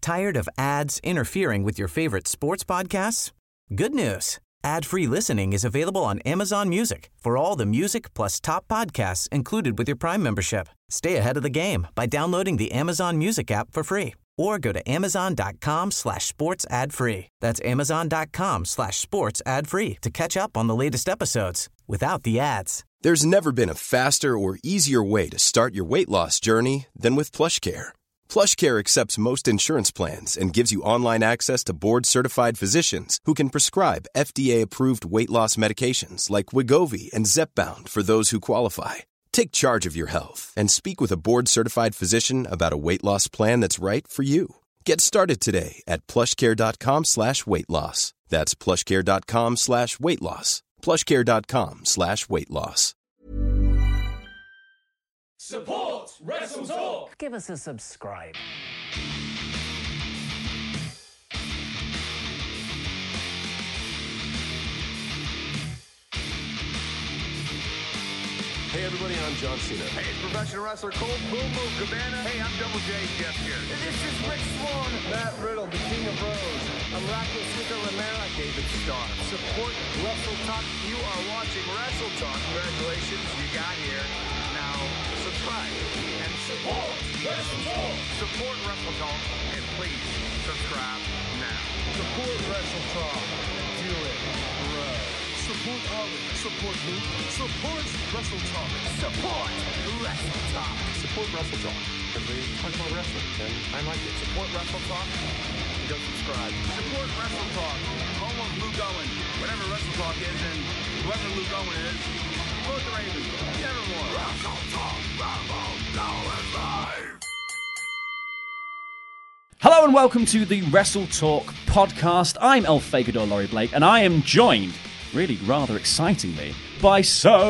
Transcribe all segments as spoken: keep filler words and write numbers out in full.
Tired of ads interfering with your favorite sports podcasts? Good news. Ad-free listening is available on Amazon Music for all the music plus top podcasts included with your Prime membership. Stay ahead of the game by downloading the Amazon Music app for free or go to amazon.com slash sports ad free. That's amazon.com slash sports ad free to catch up on the latest episodes without the ads. There's never been a faster or easier way to start your weight loss journey than with PlushCare. PlushCare accepts most insurance plans and gives you online access to board-certified physicians who can prescribe F D A-approved weight loss medications like Wegovy and Zepbound for those who qualify. Take charge of your health and speak with a board-certified physician about a weight loss plan that's right for you. Get started today at plushcare.com slash weight loss. That's plushcare.com slash weight loss. plushcare.com slash weight loss. Support Wrestle Talk! Give us a subscribe. Hey everybody, I'm John Cena. Hey, it's professional wrestler Colt Boom Boom Cabana. Hey, I'm Double J Jeff here. And this is Rick Swan, Matt Riddle, the King of Rose. I'm Rocky Super Romero, David Starr. Support Wrestle Talk. You are watching Wrestle Talk. Congratulations, you got here. Now, subscribe and support Wrestle Talk. Support Wrestle Talk, and please subscribe now. Support Wrestle Talk. Do it, bro. Support Ollie. Support me. Support Wrestle Talk. Support Wrestle Talk. Support Wrestle Talk. Because they talk about wrestling, and I like it. Support Wrestle Talk. Go subscribe. Support Wrestle Talk. Home of Luke Owen. Whatever Wrestle Talk is, and whoever Luke Owen is, support the Ravens. Nevermore. Wrestle Talk. Wrestle Talk live. Hello and welcome to the Wrestle Talk podcast. I'm El Fagador Laurie Blake, and I am joined, really rather excitingly, by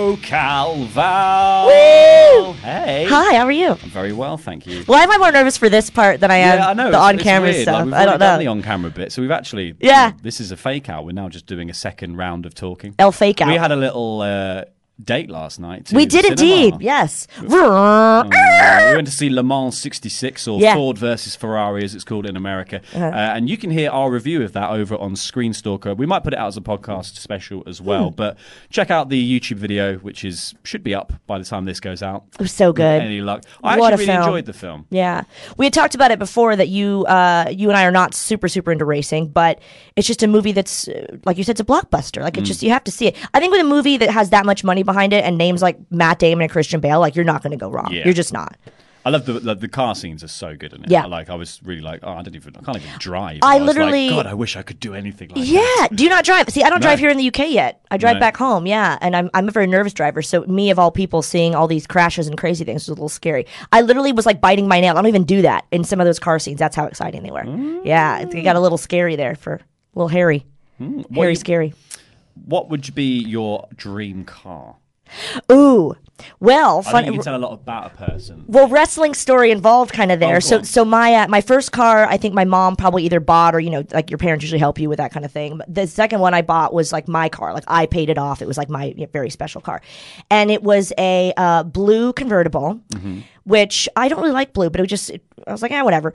SoCal Val. Woo! Hey. Hi, how are you? I'm very well, thank you. Why am I more nervous for this part than I am yeah, I know, the it's, on-camera it's weird. stuff? Like, we've I don't already done know. the on-camera bit, so we've actually... Yeah. This is a fake out. We're now just doing a second round of talking. El fake out. We had a little uh, date last night. To We the did cinema. indeed, yes. Uh, we went to see Le Mans sixty-six, or Yeah. Ford versus Ferrari, as it's called in America. Uh-huh. Uh, and you can hear our review of that over on Screen Stalker. We might put it out as a podcast special as well. Hmm. But check out the YouTube video, which is should be up by the time this goes out. It was so good. With any luck. I What actually a really film. enjoyed the film. Yeah. We had talked about it before that you uh, you and I are not super, super into racing, but it's just a movie that's, uh, like you said, it's a blockbuster. Like, it's just, you have to see it. I think with a movie that has that much money behind it and names like Matt Damon and Christian Bale, like, you're not going to go wrong. Yeah. You're just not. I love the, the the car scenes are so good in it. Yeah. Like I was really like, oh, I don't even, I can't even drive. I was like, literally- God, I wish I could do anything like Yeah. that. Do you not drive? See, I don't No. drive here in the U K yet. I drive No. back home. Yeah. And I'm I'm a very nervous driver. So me, of all people, seeing all these crashes and crazy things was a little scary. I literally was like biting my nail. I don't even do that in some of those car scenes. That's how exciting they were. Mm. Yeah. It got a little scary there for a little hairy. What Hairy, you- scary. What would be your dream car? Ooh. Well, I think fun. you can tell a lot about a person. Well, wrestling story involved kind of there. Oh, go so, on. so my uh, my first car, I think my mom probably either bought or, you know, like your parents usually help you with that kind of thing. But the second one I bought was like my car. Like, I paid it off. It was like my you know, very special car, and it was a uh, blue convertible, Mm-hmm. which I don't really like blue, but it was just it, I was like, ah, whatever.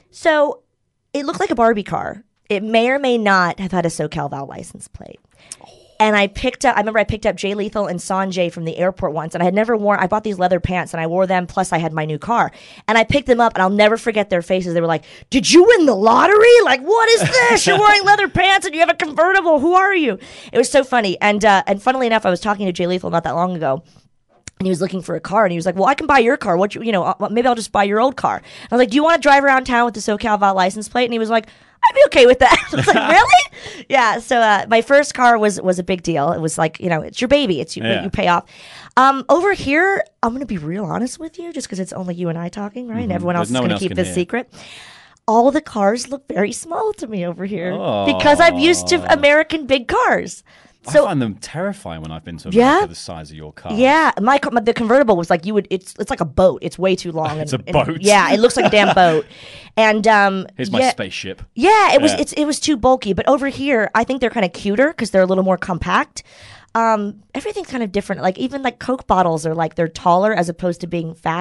So it looked like a Barbie car. It may or may not have had a SoCal Val license plate. And I picked up, I remember I picked up Jay Lethal and Sanjay from the airport once, and I had never worn, I bought these leather pants, and I wore them, plus I had my new car. And I picked them up, and I'll never forget their faces. They were like, did you win the lottery? Like, what is this? You're wearing leather pants, and you have a convertible. Who are you? It was so funny. And uh, and funnily enough, I was talking to Jay Lethal not that long ago, and he was looking for a car, and he was like, well, I can buy your car. What you, you know, uh, maybe I'll just buy your old car. And I was like, do you want to drive around town with the SoCal Val license plate? And he was like, I'd be okay with that. I was like, really? Yeah. So uh, my first car was was a big deal. It was like, you know, it's your baby. It's you, Yeah. you pay off. Um, over here, I'm going to be real honest with you, just because it's only you and I talking, right? And everyone else There's no is one going else to keep can this hear. secret. All the cars look very small to me over here Oh. because I'm used to American big cars. So I find them terrifying when I've been to Yeah? America, the size of your car. yeah, my, co- my the convertible was like you would. It's it's like a boat. It's way too long. It's and- a and- boat. yeah, it looks like a damn boat. And um, Here's my yeah, spaceship. Yeah, it was Yeah. it's it was too bulky. But over here, I think they're kind of cuter because they're a little more compact. Um, everything's kind of different. Like even like Coke bottles are like they're taller as opposed to being fatter.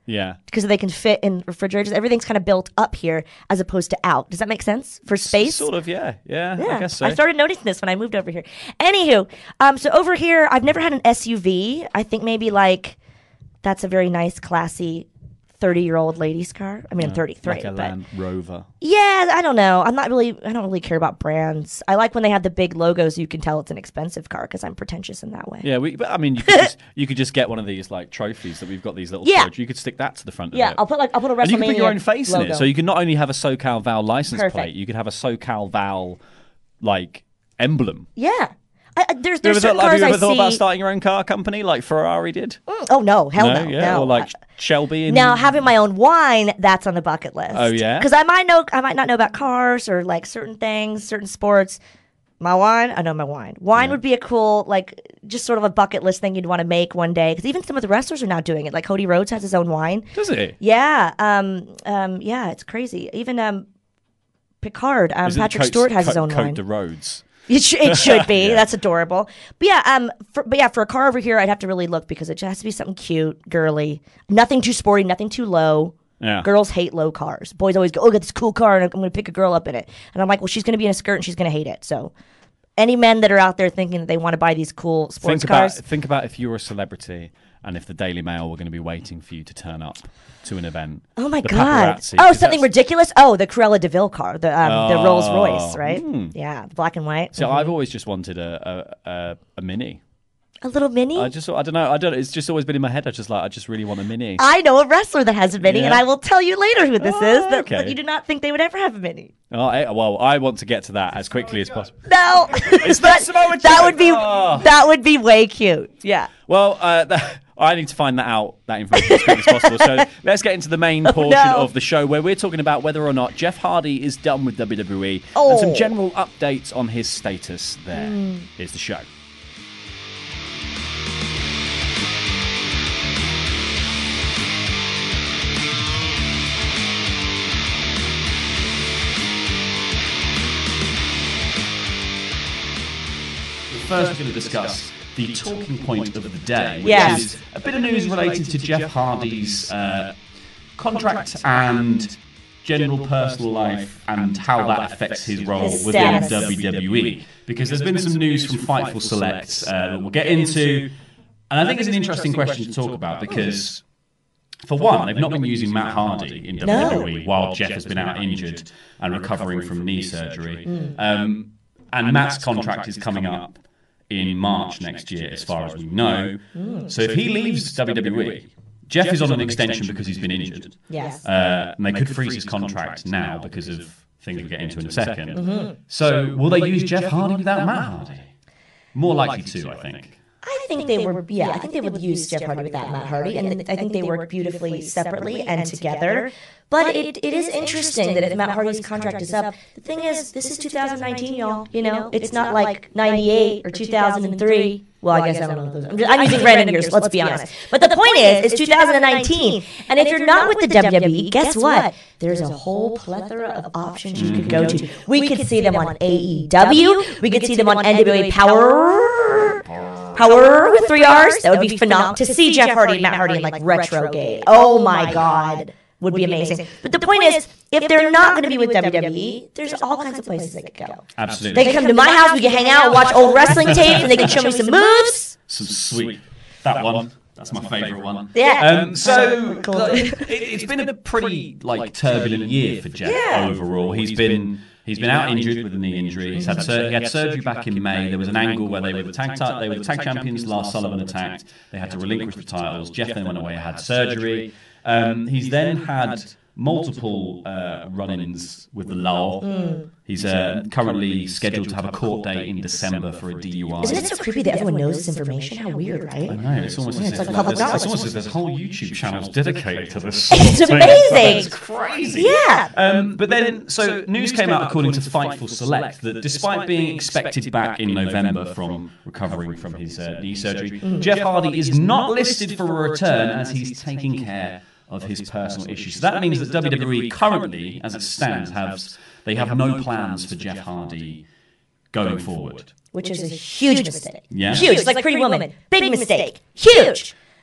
Yeah. Because they can fit in refrigerators. Everything's kind of built up here as opposed to out. Does that make sense for space? Sort of, yeah. Yeah, Yeah, I guess so. I started noticing this when I moved over here. Anywho, um, so over here, I've never had an S U V. I think maybe like that's a very nice, classy thirty-year-old lady's car. I mean, I'm thirty-three, like a but Land Rover. yeah, I don't know. I'm not really. I don't really care about brands. I like when they have the big logos. You can tell it's an expensive car because I'm pretentious in that way. Yeah, we, but I mean, you could, just, you could just get one of these like trophies that we've got. These little Yeah. storage. You could stick that to the front Yeah, of it. I'll put like I'll put a WrestleMania and you can put your own face logo. in it, so you can not only have a SoCal Val license Perfect. plate, you could have a SoCal Val like emblem. Yeah, I, I, there's Have there's you ever, certain thought, have cars you ever I thought see. about starting your own car company like Ferrari did? Mm, oh no, hell no, yeah, no. or like I- Shelby. And... Now, having my own wine, that's on the bucket list. Oh, yeah? Because I might know, I might not know about cars or like certain things, certain sports. My wine, I know my wine. Wine would be a cool, like, just sort of a bucket list thing you'd want to make one day. Because even some of the wrestlers are now doing it. Like Cody Rhodes has his own wine. Does he? Yeah, um, um, yeah, it's crazy. Even um, Picard, um, Is it Patrick Cote- Stewart has his Cote- own Cote wine. de Rhodes. It, sh- it should be. Yeah. That's adorable. But yeah, um, for, but yeah, for a car over here, I'd have to really look because it just has to be something cute, girly, nothing too sporty, nothing too low. Yeah. Girls hate low cars. Boys always go, "Oh, get this cool car, and I'm going to pick a girl up in it." And I'm like, "Well, she's going to be in a skirt, and she's going to hate it." So, any men that are out there thinking that they want to buy these cool sports Think cars, about think about if you were a celebrity and if the Daily Mail were going to be waiting for you to turn up to an event. oh my The god, paparazzi, oh 'cause something that's- ridiculous. Oh, the Cruella de Vil car, the um, the Rolls Oh, Royce, right? Yeah, the black and white. So Mhm. I've always just wanted a a, a, a mini. a little mini. I just I don't know I don't. It's just always been in my head. I just like I just really want a mini. I know a wrestler that has a mini, and Yeah. I will tell you later who this Oh, is. That, okay. that you do not think they would ever have a mini. Oh, I, well, I want to get to that as quickly as possible. No, It's that, not Samoa that Joe. would be Oh. that would be way cute. Yeah. Well, uh, that, I need to find that out, that information as quickly as possible. So let's get into the main portion no. of the show where we're talking about whether or not Jeff Hardy is done with W W E Oh. and some general updates on his status there. Here's the show. First, we're going to discuss the talking point of the day, which Yes. is a bit of news related to Jeff Hardy's uh, contract and general personal life and how that affects his role His within status. W W E. Because there's been some news from Fightful Select uh, that we'll get into, and I think it's an interesting question to talk about because, for one, they've not been using Matt Hardy in W W E while Jeff has been out injured and recovering from knee surgery. Um, and Matt's contract is coming up in March next year, as far as we know. So if he leaves W W E, Jeff is on an extension because he's been injured. Yes. Uh, and they could freeze his contract now because of things we'll get into in a second. So will they use Jeff Hardy without Matt Hardy? More likely to, I think. I think they were, yeah, I think they would use Jeff Hardy without Matt Hardy, and I think they work beautifully separately and together. But it, it is interesting that if Matt Hardy's contract is up, the thing is, this is two thousand nineteen, y'all. You know, it's not like ninety-eight or two thousand three. Well, I guess I don't know. Those. I'm, just, I'm using random years, let's be honest. But the point is, it's two thousand nineteen, and if you're not with the W W E, guess what? There's a whole plethora of options you could go to. We could see them on A E W. We could see them on N W A Power. Power with three R's. That would be phenomenal. To see Jeff Hardy and Matt Hardy in like Retrogate. Oh my God. Would be amazing. But the point is, if they're not going to be with W W E, there's all kinds of places they could go. Absolutely. They can come to my house, we can hang out, watch old wrestling tapes, and they can show me some moves. Some sweet. That one. That's my favourite one. Yeah. Um, so Cool. like, it, it's been a pretty like turbulent year for Jeff Yeah. overall. He's been he's been out injured with a knee injury. He's had sur- he had surgery back in May. There was an angle where they were the tag ti- they were the tag champions. Lars Sullivan attacked. They had to relinquish the titles. Jeff then went away and had surgery. Um, he's then had multiple uh, run-ins with the law. Mm. He's uh, currently scheduled to have a court date in December for a D U I. Isn't it so creepy that everyone knows this information? How weird, right? I know, it's almost as it's if like public there's, knowledge. it's almost as if there's whole YouTube channels dedicated to this. It's sort of thing. amazing. It's crazy. Yeah. Um, but then, so news came out according to Fightful Select that despite being expected back in November from recovering from his uh, knee surgery, Jeff Hardy is not listed for a return as he's taking care of his personal issues. So that means that W W E currently, as it stands, has they have no plans for Jeff Hardy going forward. Which is a huge mistake. Yeah. Huge. It's like Pretty Woman. Big mistake. Huge.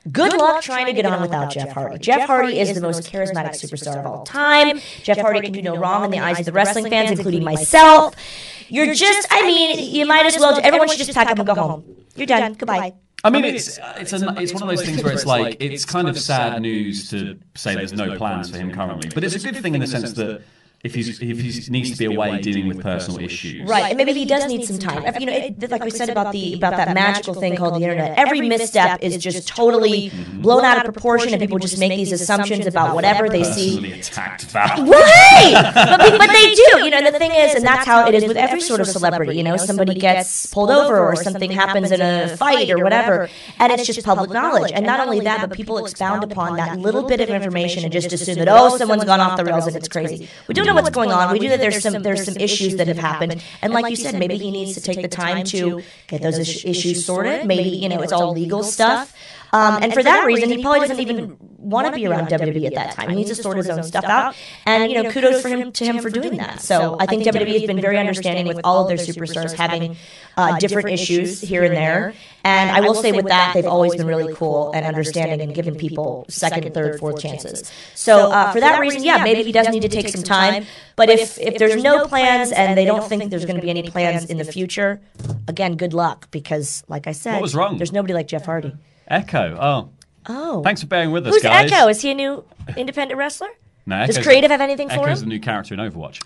Good luck trying to get on without Jeff Hardy. Jeff Hardy is the most charismatic superstar of all time. Jeff Hardy can do no wrong in the eyes of the wrestling fans, including myself. You're just, I mean, you might as well, everyone should just pack up and go home. You're done. Goodbye. I mean, it's it's a, it's one of those things where it's like, it's kind of sad news to say there's no plans for him currently. But it's a good thing in the sense that if he's if he needs to be away dealing with personal issues, right? And maybe he does need some time. You know, it, like we said about the about that magical thing called the internet. Every misstep is just totally blown out of proportion, and people just make these assumptions about whatever they see. Attacked Val. Right, but, but they do. You know, and the thing is, and that's how it is with every sort of celebrity. You know, somebody gets pulled over, or something happens in a fight, or whatever, and it's just public knowledge. And not only that, but people expound upon that little bit of information and just assume that oh, someone's gone off the rails and it's crazy. We don't know what's going on. We do that there's some there's some issues that have happened, and like you said, maybe he needs to take the time to get those is- issues sorted. Maybe you know it's all legal stuff, um, and for that reason, he probably doesn't even want to be around W W E at that time. He needs to sort his own stuff out, and you know, kudos for him to him for doing that. So I think W W E has been very understanding with all of their superstars having uh, different issues here and there. And I will say with that, they've always been really cool and understanding and giving people second, third, fourth chances. So uh, for that reason, yeah, maybe he does need to take some time. But if, if there's no plans and they don't think there's going to be any plans in the future, again, good luck. Because like I said, what was wrong? There's nobody like Jeff Hardy. Echo. Oh. Oh. Thanks for bearing with us, Who's guys. Echo? Is he a new independent wrestler? No, Does Creative have anything for him? Echo's the new character in Overwatch.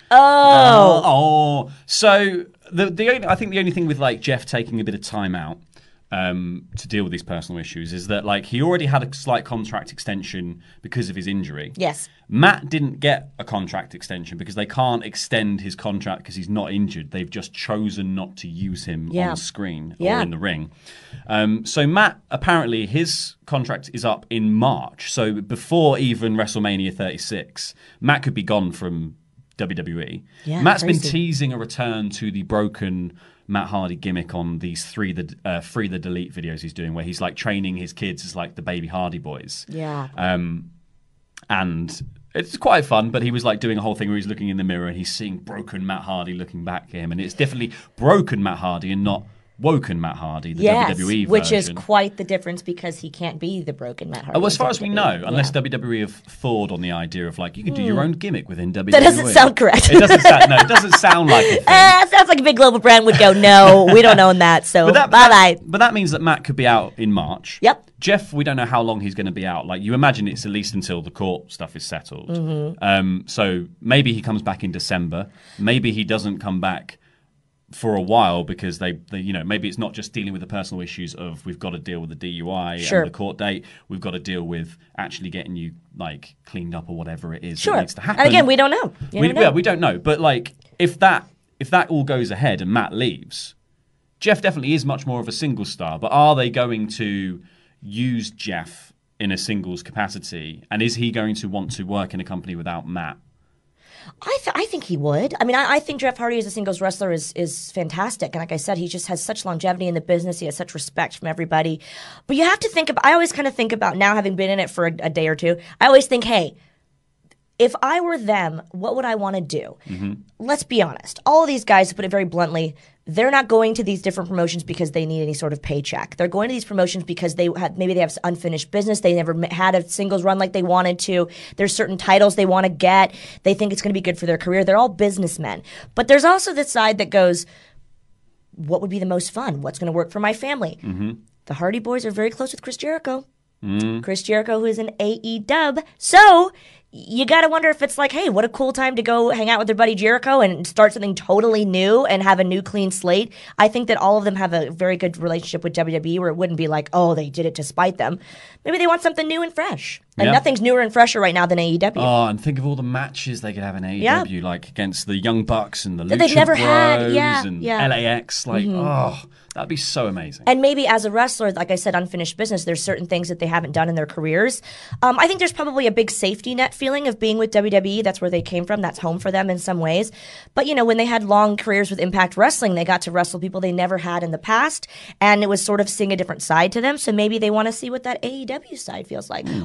Oh. Uh, oh. So the the only, I think the only thing with like Jeff taking a bit of time out um, to deal with these personal issues is that like he already had a slight contract extension because of his injury. Yes. Matt didn't get a contract extension because they can't extend his contract because he's not injured. They've just chosen not to use him Yeah. on screen Yeah. or in the ring. Um, so Matt, apparently his contract is up in March. So before even WrestleMania thirty-six, Matt could be gone from W W E. Yeah, Matt's crazy. been teasing a return to the broken Matt Hardy gimmick on these three the uh, free the delete videos he's doing, where he's like training his kids as like the baby Hardy boys. Yeah. Um, and it's quite fun, but he was like doing a whole thing where he's looking in the mirror and he's seeing broken Matt Hardy looking back at him, and it's definitely broken Matt Hardy and not woken Matt Hardy, the Yes, W W E which is version. quite the difference because he can't be the broken Matt Hardy. Oh, well, as in far as we W W E. know, unless Yeah. W W E have thawed on the idea of like you can do your own gimmick within W W E. That doesn't sound correct. It doesn't sound. No, it doesn't sound like a thing. Uh, sounds like a big global brand would go, no, we don't own that, so But that, bye that- bye. but that means that Matt could be out in March. Yep. Jeff, we don't know how long he's going to be out. Like you imagine, it's at least until the court stuff is settled. Mm-hmm. Um, so maybe he comes back in December. Maybe he doesn't come back for a while because they, they, you know, maybe it's not just dealing with the personal issues of we've got to deal with the D U I Sure. and the court date. We've got to deal with actually getting you like cleaned up or whatever it is Sure. that needs to happen. And again, we don't know. You We, never know. yeah, we don't know. But like, if that if that all goes ahead and Matt leaves, Jeff definitely is much more of a single star. But are they going to use Jeff in a singles capacity? And is he going to want to work in a company without Matt? I, th- I think he would. I mean, I, I think Jeff Hardy as a singles wrestler is is fantastic. And like I said, he just has such longevity in the business. He has such respect from everybody. But you have to think about, I always kind of think about now having been in it for a, a day or two, I always think, hey, if I were them, what would I want to do? Mm-hmm. Let's be honest. All of these guys, to put it very bluntly, they're not going to these different promotions because they need any sort of paycheck. They're going to these promotions because they have, maybe they have unfinished business. They never had a singles run like they wanted to. There's certain titles they want to get. They think it's going to be good for their career. They're all businessmen. But there's also the side that goes, what would be the most fun? What's going to work for my family? Mm-hmm. The Hardy Boys are very close with Chris Jericho. Mm. Chris Jericho, who is an A E W. So you got to wonder if it's like, hey, what a cool time to go hang out with their buddy Jericho and start something totally new and have a new clean slate. I think that all of them have a very good relationship with W W E where it wouldn't be like, oh, they did it to spite them. Maybe they want something new and fresh. And Yeah. nothing's newer and fresher right now than A E W. Oh, and think of all the matches they could have in A E W, Yeah. like against the Young Bucks and the That Lucha they've never Bros had, yeah, and yeah. L A X. Like, oh, that'd be so amazing. And maybe as a wrestler, like I said, unfinished business, there's certain things that they haven't done in their careers. Um, I think there's probably a big safety net feeling of being with W W E. That's where they came from. That's home for them in some ways. But, you know, when they had long careers with Impact Wrestling, they got to wrestle people they never had in the past. And it was sort of seeing a different side to them. So maybe they want to see what that A E W side feels like. Or the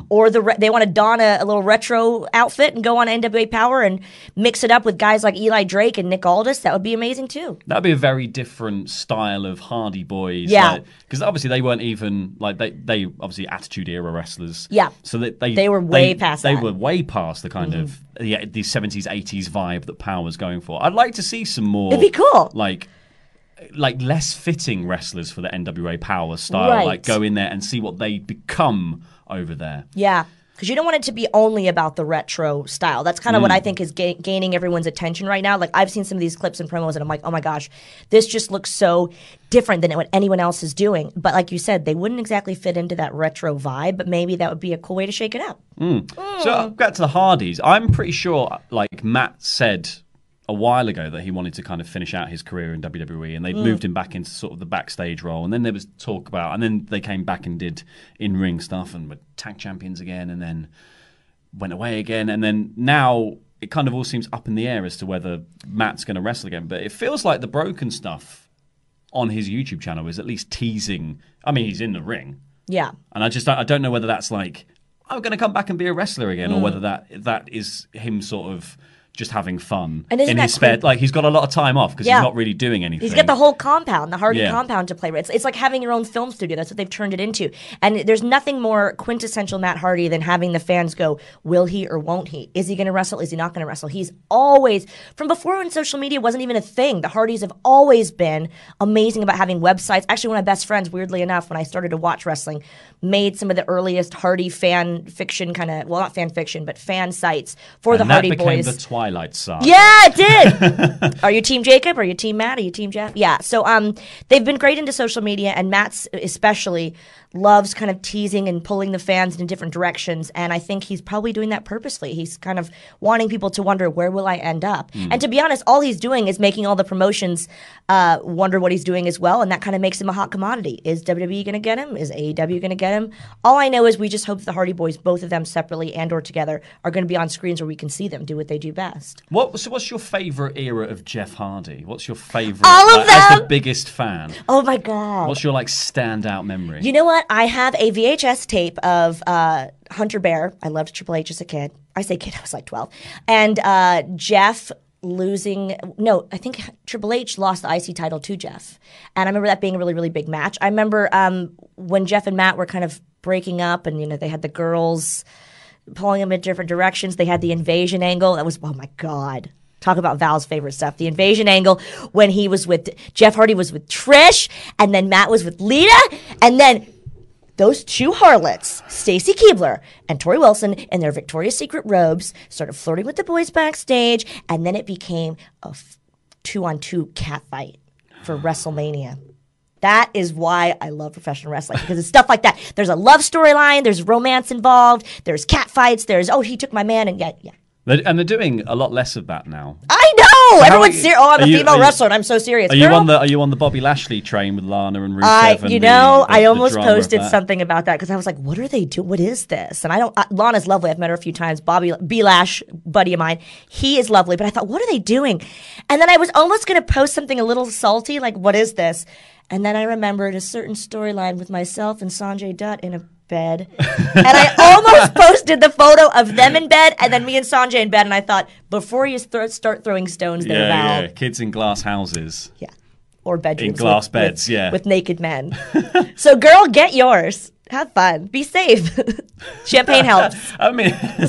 re- they want to don a, a little retro outfit and go on N W A Power and mix it up with guys like Eli Drake and Nick Aldis, that would be amazing too. That'd be a very different style of Hardy Boys. Yeah. Because like, obviously they weren't even, like, they, they obviously Attitude Era wrestlers. Yeah. So that they, They were way they, past They that. were way past the kind mm-hmm. of yeah, the seventies, eighties vibe that Power was going for. I'd like to see some more. It'd be cool. Like, like less fitting wrestlers for the N W A Power style. Right. Like, go in there and see what they become over there. Yeah. Because you don't want it to be only about the retro style. That's kind of Mm. what I think is ga- gaining everyone's attention right now. Like, I've seen some of these clips and promos, and I'm like, oh my gosh, this just looks so different than what anyone else is doing. But like you said, they wouldn't exactly fit into that retro vibe, but maybe that would be a cool way to shake it up. Mm. Mm. So, back to the Hardys. I'm pretty sure, like, Matt said a while ago that he wanted to kind of finish out his career in W W E, and they mm. moved him back into sort of the backstage role. And then there was talk about, and then they came back and did in-ring stuff and were tag champions again, and then went away again. And then now it kind of all seems up in the air as to whether Matt's going to wrestle again. But it feels like the Broken stuff on his YouTube channel is at least teasing. I mean, he's in the ring. Yeah. And I just I don't know whether that's like, I'm going to come back and be a wrestler again, mm. or whether that that is him sort of just having fun and in his spare. Like, he's got a lot of time off because yeah. he's not really doing anything. He's got the whole compound, the Hardy yeah. compound to play with. It's, it's like having your own film studio. That's what they've turned it into. And there's nothing more quintessential Matt Hardy than having the fans go, will he or won't he? Is he going to wrestle? Is he not going to wrestle? He's always, from before when social media wasn't even a thing, the Hardys have always been amazing about having websites. Actually, one of my best friends, weirdly enough, when I started to watch wrestling, made some of the earliest Hardy fan fiction kind of, well, not fan fiction, but fan sites for and the Hardy that became Boys. the Twilight Saga. Yeah. Yeah, it did. Are you Team Jacob? Are you Team Matt? Are you Team Jeff? Yeah. So um, they've been great into social media, and Matt's especially loves kind of teasing and pulling the fans in different directions. And I think he's probably doing that purposely. He's kind of wanting people to wonder, where will I end up? Mm. And to be honest, all he's doing is making all the promotions uh, wonder what he's doing as well. And that kind of makes him a hot commodity. Is W W E going to get him? Is A E W going to get him? All I know is we just hope the Hardy Boys, both of them separately and or together, are going to be on screens where we can see them do what they do best. What, so what's your favorite era of Jeff Hardy? What's your favorite? All of like, them. As the biggest fan. Oh my God. What's your like standout memory? You know what? I have a V H S tape of uh, Hunter Bear. I loved Triple H as a kid. I say kid, I was like twelve. And uh, Jeff losing, no, I think Triple H lost the I C title to Jeff. And I remember that being a really, really big match. I remember um, when Jeff and Matt were kind of breaking up, and, you know, they had the girls pulling them in different directions. They had the invasion angle. That was, oh my God. Talk about Val's favorite stuff. The invasion angle when he was with, Jeff Hardy was with Trish, and then Matt was with Lita, and then those two harlots, Stacy Keibler and Tori Wilson, in their Victoria's Secret robes, started flirting with the boys backstage, and then it became a f- two-on-two catfight for WrestleMania. That is why I love professional wrestling, because it's stuff like that. There's a love storyline, there's romance involved, there's catfights, there's, oh, he took my man, and yeah, yeah. And they're doing a lot less of that now. I know. So Everyone's you, serious. Oh, I'm a you, female you, wrestler, and I'm so serious. Are you Girl, on the Are you on the Bobby Lashley train with Lana and Rusev? I, and you the, know, the, I the almost drama of posted that? something about that because I was like, "What are they doing? What is this?" And I don't. I, Lana's lovely. I've met her a few times. Bobby B. Lash, buddy of mine, he is lovely. But I thought, what are they doing? And then I was almost going to post something a little salty, like, "What is this?" And then I remembered a certain storyline with myself and Sanjay Dutt in a bed. And I almost posted the photo of them in bed and then me and Sanjay in bed. And I thought, before you th- start throwing stones there, yeah, Val. yeah, kids in glass houses. Yeah. Or bedrooms. In glass with, beds, with, yeah. With naked men. So, girl, get yours. Have fun. Be safe. Champagne helps. I mean,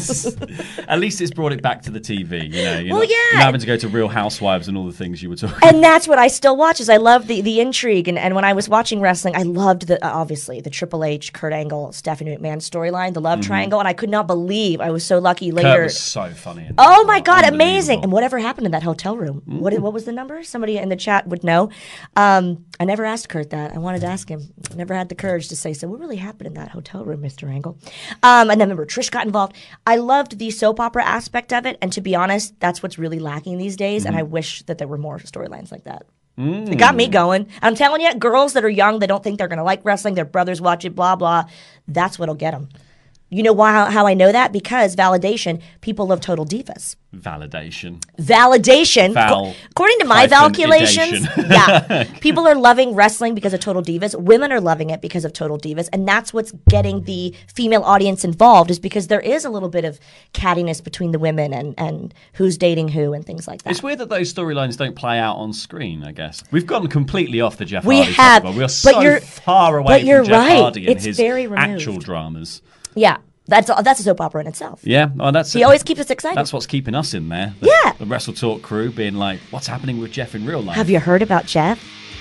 at least it's brought it back to the T V. You know, you're well, not, yeah. you're not having to go to Real Housewives and all the things you were talking. And that's what I still watch. Is I love the the intrigue. And, and when I was watching wrestling, I loved the uh, obviously the Triple H, Kurt Angle, Stephanie McMahon storyline, the love mm-hmm. triangle. And I could not believe I was so lucky later. Kurt was so funny. Oh my God, amazing! And whatever happened in that hotel room? Mm-hmm. What what was the number? Somebody in the chat would know. Um, I never asked Kurt that. I wanted to ask him. I never had the courage to say, so what really happened in that hotel room, Mister Angle? Um, and then remember, Trish got involved. I loved the soap opera aspect of it. And to be honest, that's what's really lacking these days. Mm-hmm. And I wish that there were more storylines like that. Mm. It got me going. I'm telling you, girls that are young, they don't think they're going to like wrestling. Their brothers watch it, blah, blah. That's what'll get them. You know why? How I know that? Because validation. People love Total Divas. Validation. Validation. Val- According to my hyphen calculations, idation. yeah, people are loving wrestling because of Total Divas. Women are loving it because of Total Divas, and that's what's getting the female audience involved. Is because there is a little bit of cattiness between the women and and who's dating who and things like that. It's weird that those storylines don't play out on screen. I guess we've gone completely off the Jeff We Hardy. have, topic. We are but so you're- far away but from you're Jeff right. Hardy and It's his very removed. actual dramas. Yeah, that's that's a soap opera in itself. Yeah, well, that's He always keeps us excited. That's what's keeping us in there. The, Yeah. the Wrestle Talk crew being like, "What's happening with Jeff in real life?" Have you heard about Jeff?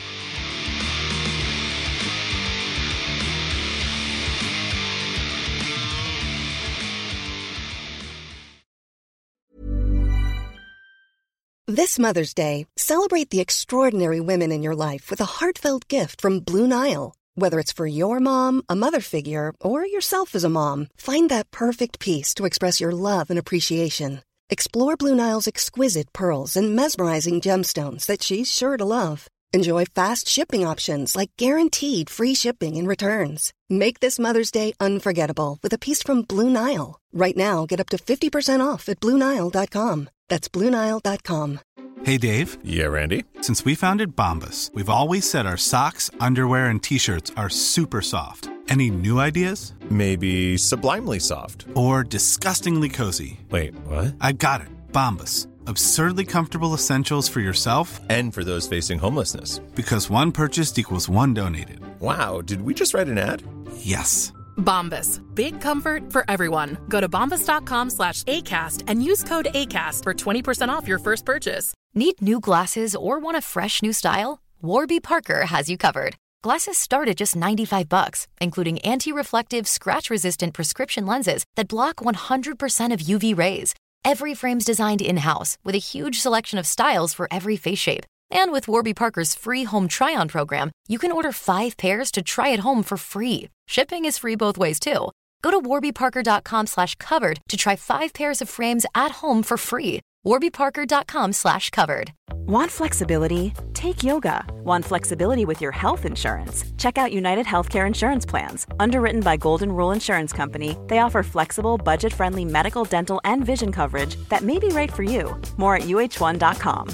This Mother's Day, celebrate the extraordinary women in your life with a heartfelt gift from Blue Nile. Whether it's for your mom, a mother figure, or yourself as a mom, find that perfect piece to express your love and appreciation. Explore Blue Nile's exquisite pearls and mesmerizing gemstones that she's sure to love. Enjoy fast shipping options like guaranteed free shipping and returns. Make this Mother's Day unforgettable with a piece from Blue Nile. Right now, get up to fifty percent off at Blue Nile dot com. That's Blue Nile dot com. Hey, Dave. Yeah, Randy? Since we founded Bombas, we've always said our socks, underwear, and T-shirts are super soft. Any new ideas? Maybe sublimely soft. Or disgustingly cozy? Wait, what? I got it. Bombas. Absurdly comfortable essentials for yourself And for those facing homelessness. because one purchased equals one donated. Wow, did we just write an ad? Yes. Bombas. Big comfort for everyone. Go to bombas.com slash ACAST and use code ACAST for twenty percent off your first purchase. Need new glasses or want a fresh new style? Warby Parker has you covered. Glasses start at just ninety-five bucks, including anti-reflective, scratch-resistant prescription lenses that block one hundred percent of U V rays. Every frame's designed in-house with a huge selection of styles for every face shape. And with Warby Parker's free home try-on program, you can order five pairs to try at home for free. Shipping is free both ways, too. Go to warbyparker.com slash covered to try five pairs of frames at home for free. warbyparker.com slash covered. Want flexibility? Take yoga. Want flexibility with your health insurance? Check out United Healthcare Insurance Plans. Underwritten by Golden Rule Insurance Company, they offer flexible, budget-friendly medical, dental, and vision coverage that may be right for you. More at U H one dot com.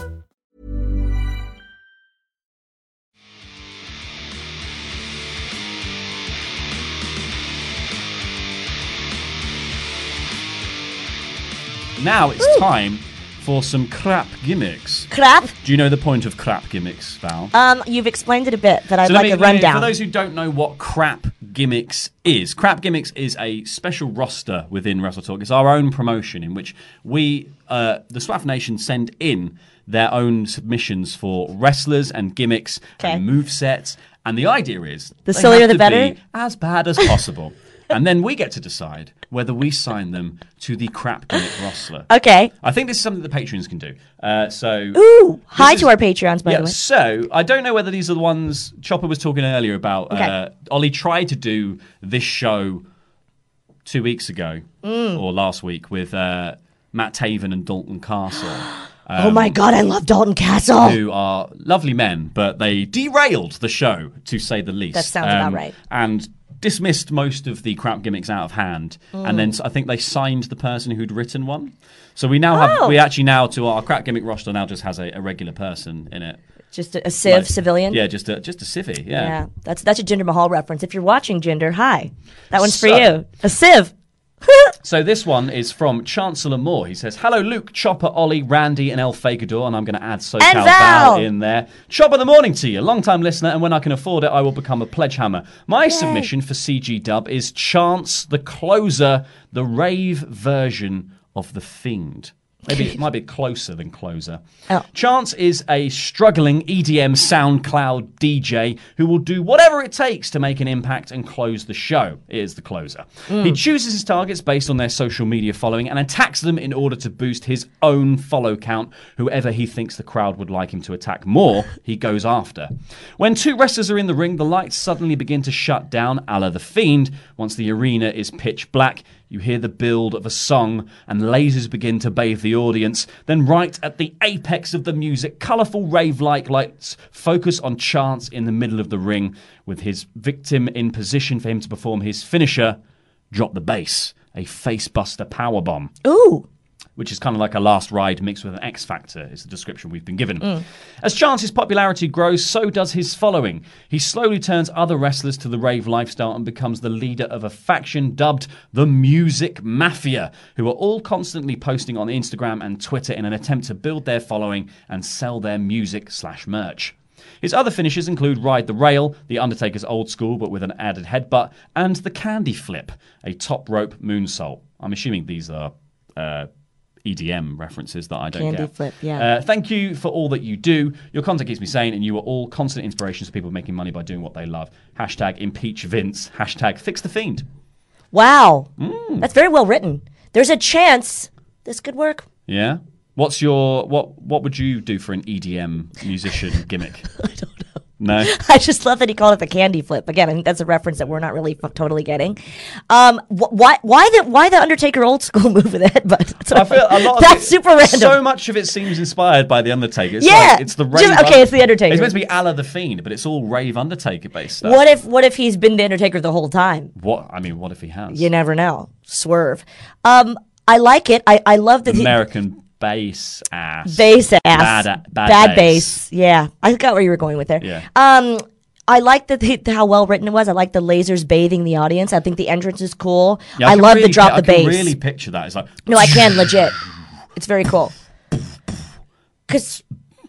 Now it's time for some crap gimmicks. Crap. Do you know the point of crap gimmicks, Val? Um, you've explained it a bit, but I'd So let like me- a let me- rundown. For those who don't know what crap gimmicks is, crap gimmicks is a special roster within Wrestle Talk. It's our own promotion in which we, uh, the Swaff Nation, send in their own submissions for wrestlers and gimmicks Okay. and movesets. And the idea is The they sillier have the to better? be as bad as possible. And then we get to decide whether we sign them to the crap gimmick roster. Okay. I think this is something the patrons can do. Uh, so Ooh, hi is- to our Patreons, by yeah, the way. so I don't know whether these are the ones Chopper was talking earlier about. Okay. Uh, Ollie tried to do this show two weeks ago Mm. or last week with uh, Matt Taven and Dalton Castle. oh um, my God, I love Dalton Castle. Who are lovely men, but they derailed the show, to say the least. That sounds about right. And dismissed most of the crap gimmicks out of hand, Mm. and then s- I think they signed the person who'd written one. So we now Oh. have, we actually now, to our crap gimmick roster now just has a, a regular person in it. Just a, a civ, Like- civilian? Yeah, just a, just a civvy, yeah. Yeah, that's that's a Jinder Mahal reference. If you're watching, Jinder, hi. That one's for So- you. A civ. So this one is from Chancellor Moore. He says, "Hello, Luke, Chopper, Ollie, Randy, and El Fagador," and I'm going to add SoCal And Val. Val in there. Chopper the morning to you, long-time listener, and when I can afford it, I will become a pledge hammer. My submission for C G Dub is Chance the Closer, the rave version of the Fiend. Maybe it might be closer than closer. Oh. Chance is a struggling E D M SoundCloud D J who will do whatever it takes to make an impact and close the show. It is the closer. Mm. He chooses his targets based on their social media following and attacks them in order to boost his own follow count. Whoever he thinks the crowd would like him to attack more, he goes after. When two wrestlers are in the ring, the lights suddenly begin to shut down, a la The Fiend. Once the arena is pitch black, you hear the build of a song and lasers begin to bathe the audience. Then right at the apex of the music, colourful rave-like lights focus on Chance in the middle of the ring with his victim in position for him to perform his finisher, Drop the Bass, a facebuster powerbomb. Ooh. Which is kind of like a last ride mixed with an X Factor, is the description we've been given. Mm. As Chance's popularity grows, so does his following. He slowly turns other wrestlers to the rave lifestyle and becomes the leader of a faction dubbed the Music Mafia, who are all constantly posting on Instagram and Twitter in an attempt to build their following and sell their music slash merch. His other finishes include Ride the Rail, The Undertaker's old school but with an added headbutt, and the Candy Flip, a top rope moonsault. I'm assuming these are... Uh, E D M references that I don't Candy get. Flip, yeah. Uh, thank you for all that you do. Your content keeps me sane, and you are all constant inspirations for people making money by doing what they love. Hashtag impeach Vince. Hashtag fix the fiend. Wow. Mm. That's very well written. There's a chance this could work. Yeah. What's your what? What would you do for an E D M musician gimmick? I don't know. No. I just love that he called it the Candy Flip. Again, I think that's a reference that we're not really f- totally getting. Um, wh- why, why the why the Undertaker old school move with it? But I feel a lot of that's it, super random. So much of it seems inspired by the Undertaker. It's yeah, like, it's the rave. Just, okay, it's the Undertaker. It's meant to be Allah the Fiend, but it's all rave Undertaker based stuff. What if what if he's been the Undertaker the whole time? What I mean, what if he has? You never know. Swerve. Um, I like it. I, I love that American. He, Bass ass. Bass ass. Bad, bad, bad bass. bass. Yeah. I got where you were going with there. Yeah. Um, I like that the, how well written it was. I like the lasers bathing the audience. I think the entrance is cool. Yeah, I, I love really, the drop I the bass. I can really picture that. It's like no, I can legit. It's very cool. Because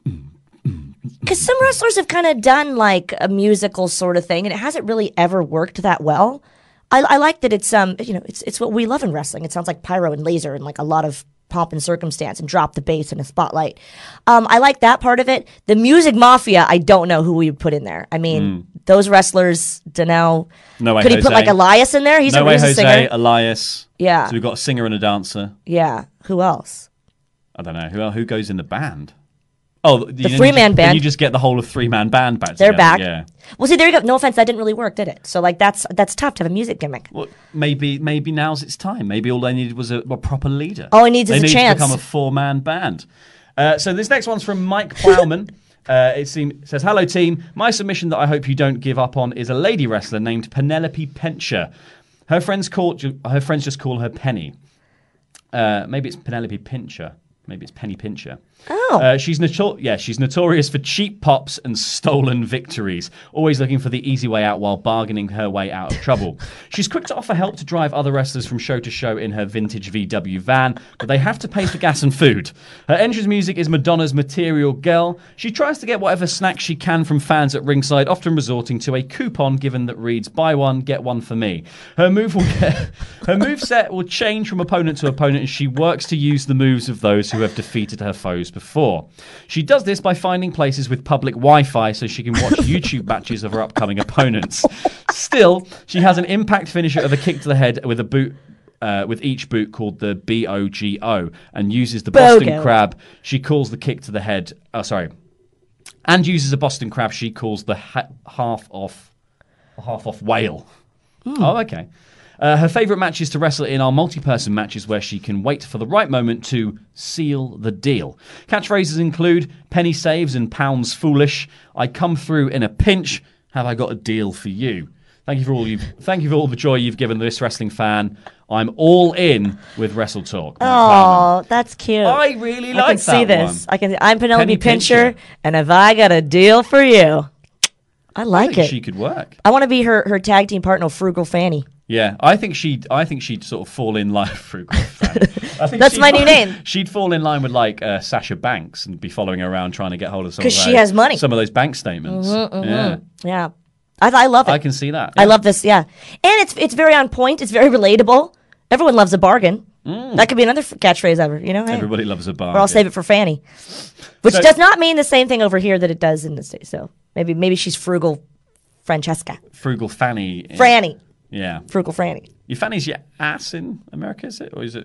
because some wrestlers have kind of done like a musical sort of thing, and it hasn't really ever worked that well. I, I like that it's um you know it's it's what we love in wrestling. It sounds like pyro and laser and like a lot of pomp and circumstance and drop the bass in a spotlight. Um, I like that part of it. The Music Mafia, I don't know who we would put in there. I mean, mm. those wrestlers, don't know. No way, Could he Jose. put like Elias in there? He's no a, way, he's a Jose, singer. Elias. Yeah. So we've got a singer and a dancer. Yeah. Who else? I don't know. Who who goes in the band? Oh, the three man band. You just get the whole of three man band back. They're together. back. Yeah. Well, see, there you go. No offense, that didn't really work, did it? So, like, that's that's tough to have a music gimmick. Well, maybe maybe now's its time. Maybe all they needed was a, a proper leader. All he needs they is a need chance. to become a four man band. Uh, so this next one's from Mike Plowman. uh, it seems, says, "Hello team. My submission that I hope you don't give up on is a lady wrestler named Penelope Pincher. Her friends call her friends just call her Penny. Uh, maybe it's Penelope Pincher. Maybe it's Penny Pincher. Oh. Uh, she's notor- yeah, she's notorious for cheap pops and stolen victories, always looking for the easy way out while bargaining her way out of trouble. She's quick to offer help to drive other wrestlers from show to show in her vintage V W van, but they have to pay for gas and food. Her entrance music is Madonna's Material Girl. She tries to get whatever snacks she can from fans at ringside, often resorting to a coupon given that reads, buy one, get one for me. Her move will get, her moveset will change from opponent to opponent as she works to use the moves of those who have defeated her foes before. She does this by finding places with public Wi-Fi so she can watch YouTube matches of her upcoming opponents. Still, she has an impact finisher of a kick to the head with a boot uh, with each boot called the B O G O and uses the Boston Bogo. Crab. She calls the kick to the head. Oh, sorry. And uses a Boston Crab she calls the ha- half off half off whale. Mm. Oh, okay. Uh, her favourite matches to wrestle in are multi-person matches where she can wait for the right moment to seal the deal. Catchphrases include penny saves and pounds foolish. I come through in a pinch. Have I got a deal for you? Thank you for all you. Thank you for all the joy you've given this wrestling fan. I'm all in with Wrestle Talk. Oh, that's cute. I really like I can that see this. one. I can. I'm Penelope Penny Pincher, Pincher. and have I got a deal for you? I like I think it. she could work. I want to be her, her tag team partner, Frugal Fanny. Yeah, I think she'd. I think she'd sort of fall in line. Frugal Fanny. I think That's she'd my new fall- name. She'd fall in line with like uh, Sasha Banks and be following her around trying to get hold of some. 'Cause of she those- has money. Some of those bank statements. Mm-hmm, mm-hmm. Yeah, Yeah, I, I love it. I can see that. I yeah. love this. Yeah, and it's it's very on point. It's very relatable. Everyone loves a bargain. Mm. That could be another f- catchphrase ever. You know, hey. Everybody loves a bar. Or I'll save it for Fanny, which So- does not mean the same thing over here that it does in the States. So maybe maybe she's Frugal Francesca. Frugal Fanny. Franny. Yeah. Frugal Franny. Your fanny's your ass in America, is it, or is it?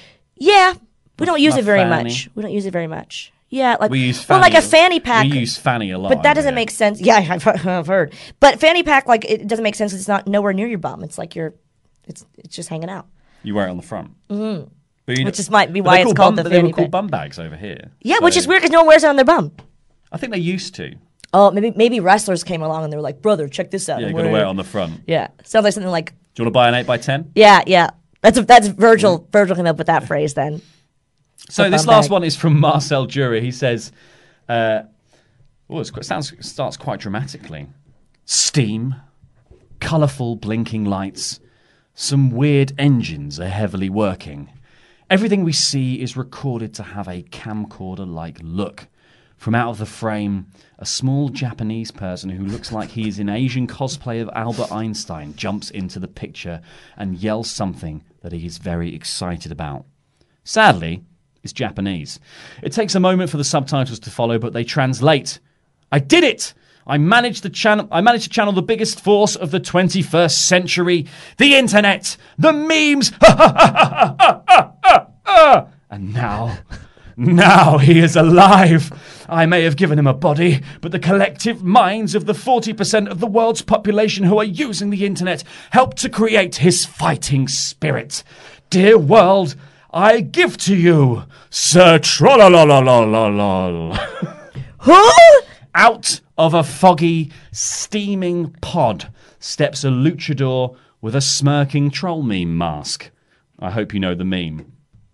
Yeah, we don't use My it very fanny. much. We don't use it very much. Yeah, like We use well, like a fanny- fanny pack. we use fanny a lot but that over doesn't here. make sense. Yeah, I've, I've heard. But fanny pack, like it doesn't make sense. It's not nowhere near your bum. It's like you're, it's it's just hanging out. You wear it on the front. Mm-hmm. But you Which know- is might be but why they're it's called called bum, the They were fanny called pack. bum bags over here. Yeah, which So- is weird because no one wears it on their bum. I think they used to. Oh, maybe maybe wrestlers came along and they were like, brother, check this out. Yeah, I'm you got to wearing wear it." it on the front. Yeah, sounds like something like Do you want to buy an eight by ten? Yeah, yeah. That's that's Virgil. Mm. Virgil came up with that phrase then. So this last bag. one is from Marcel Jury. He says, uh, oh, it sounds, starts quite dramatically. Steam, colourful blinking lights, some weird engines are heavily working. Everything we see is recorded to have a camcorder-like look. From out of the frame, a small Japanese person who looks like he is in Asian cosplay of Albert Einstein jumps into the picture and yells something that he is very excited about. Sadly, it's Japanese. It takes a moment for the subtitles to follow, but they translate. I did it! I managed to channel I managed to channel the biggest force of the twenty-first century, the internet, the memes. And now, now he is alive. I may have given him a body, but the collective minds of the forty percent of the world's population who are using the internet helped to create his fighting spirit. Dear world, I give to you Sir Trollololololol. Who? Out of a foggy, steaming pod steps a luchador with a smirking troll meme mask. I hope you know the meme.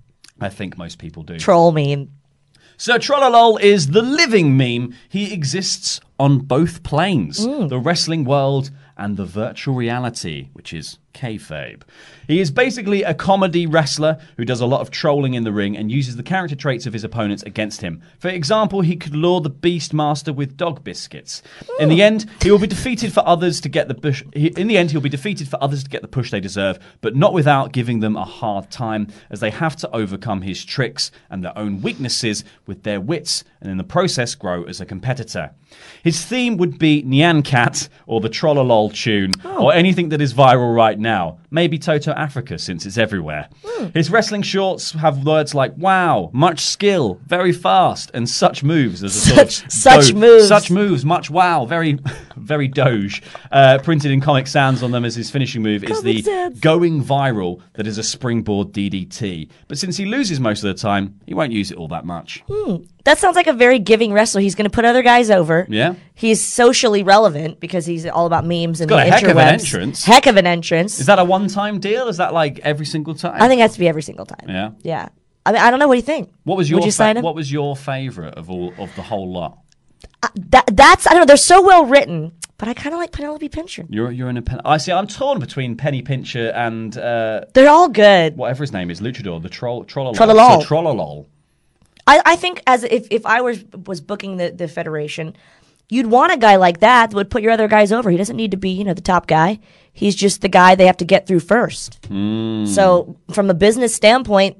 I think most people do. Troll meme. Sir Trollolol is the living meme. He exists on both planes, mm. the wrestling world and the virtual reality, which is kayfabe. He is basically a comedy wrestler who does a lot of trolling in the ring and uses the character traits of his opponents against him. For example, he could lure the Beastmaster with dog biscuits. In the end, he will be defeated for others to get the push. He, in the end, he'll be defeated for others to get the push they deserve, but not without giving them a hard time, as they have to overcome his tricks and their own weaknesses with their wits, and in the process grow as a competitor. His theme would be Nyan Cat or the Trollolol tune, oh. or anything that is viral right now. Maybe Toto Africa, since it's everywhere. Mm. His wrestling shorts have words like "wow," "much skill," "very fast," and "such moves" as a sort such, of such do- moves, such moves, much wow, very, very Doge. Uh, printed in Comic Sans on them as his finishing move Comic is the Sans. Going viral that is a springboard D D T. But since he loses most of the time, he won't use it all that much. Mm. That sounds like a very giving wrestler. He's going to put other guys over. Yeah. He's socially relevant because he's all about memes and He's got the a heck interwebs. of an entrance. Heck of an entrance. Is that a one-time deal? Is that like every single time? I think it has to be every single time. Yeah. Yeah. I mean, I don't know. What do you think? What was your Would you fa- sign him? What was your favorite of all of the whole lot? Uh, that that's I don't know. They're so well written, but I kind of like Penelope Pinchot. You're you're in a pen- I see. I'm torn between Penny Pincher and uh, they're all good. Whatever his name is, Luchador, the troll, Trollolol. Trollolol. So Trollolol. I, I think as if, if I was was booking the, the Federation, you'd want a guy like that that would put your other guys over. He doesn't need to be, you know, the top guy. He's just the guy they have to get through first. Mm. So from a business standpoint,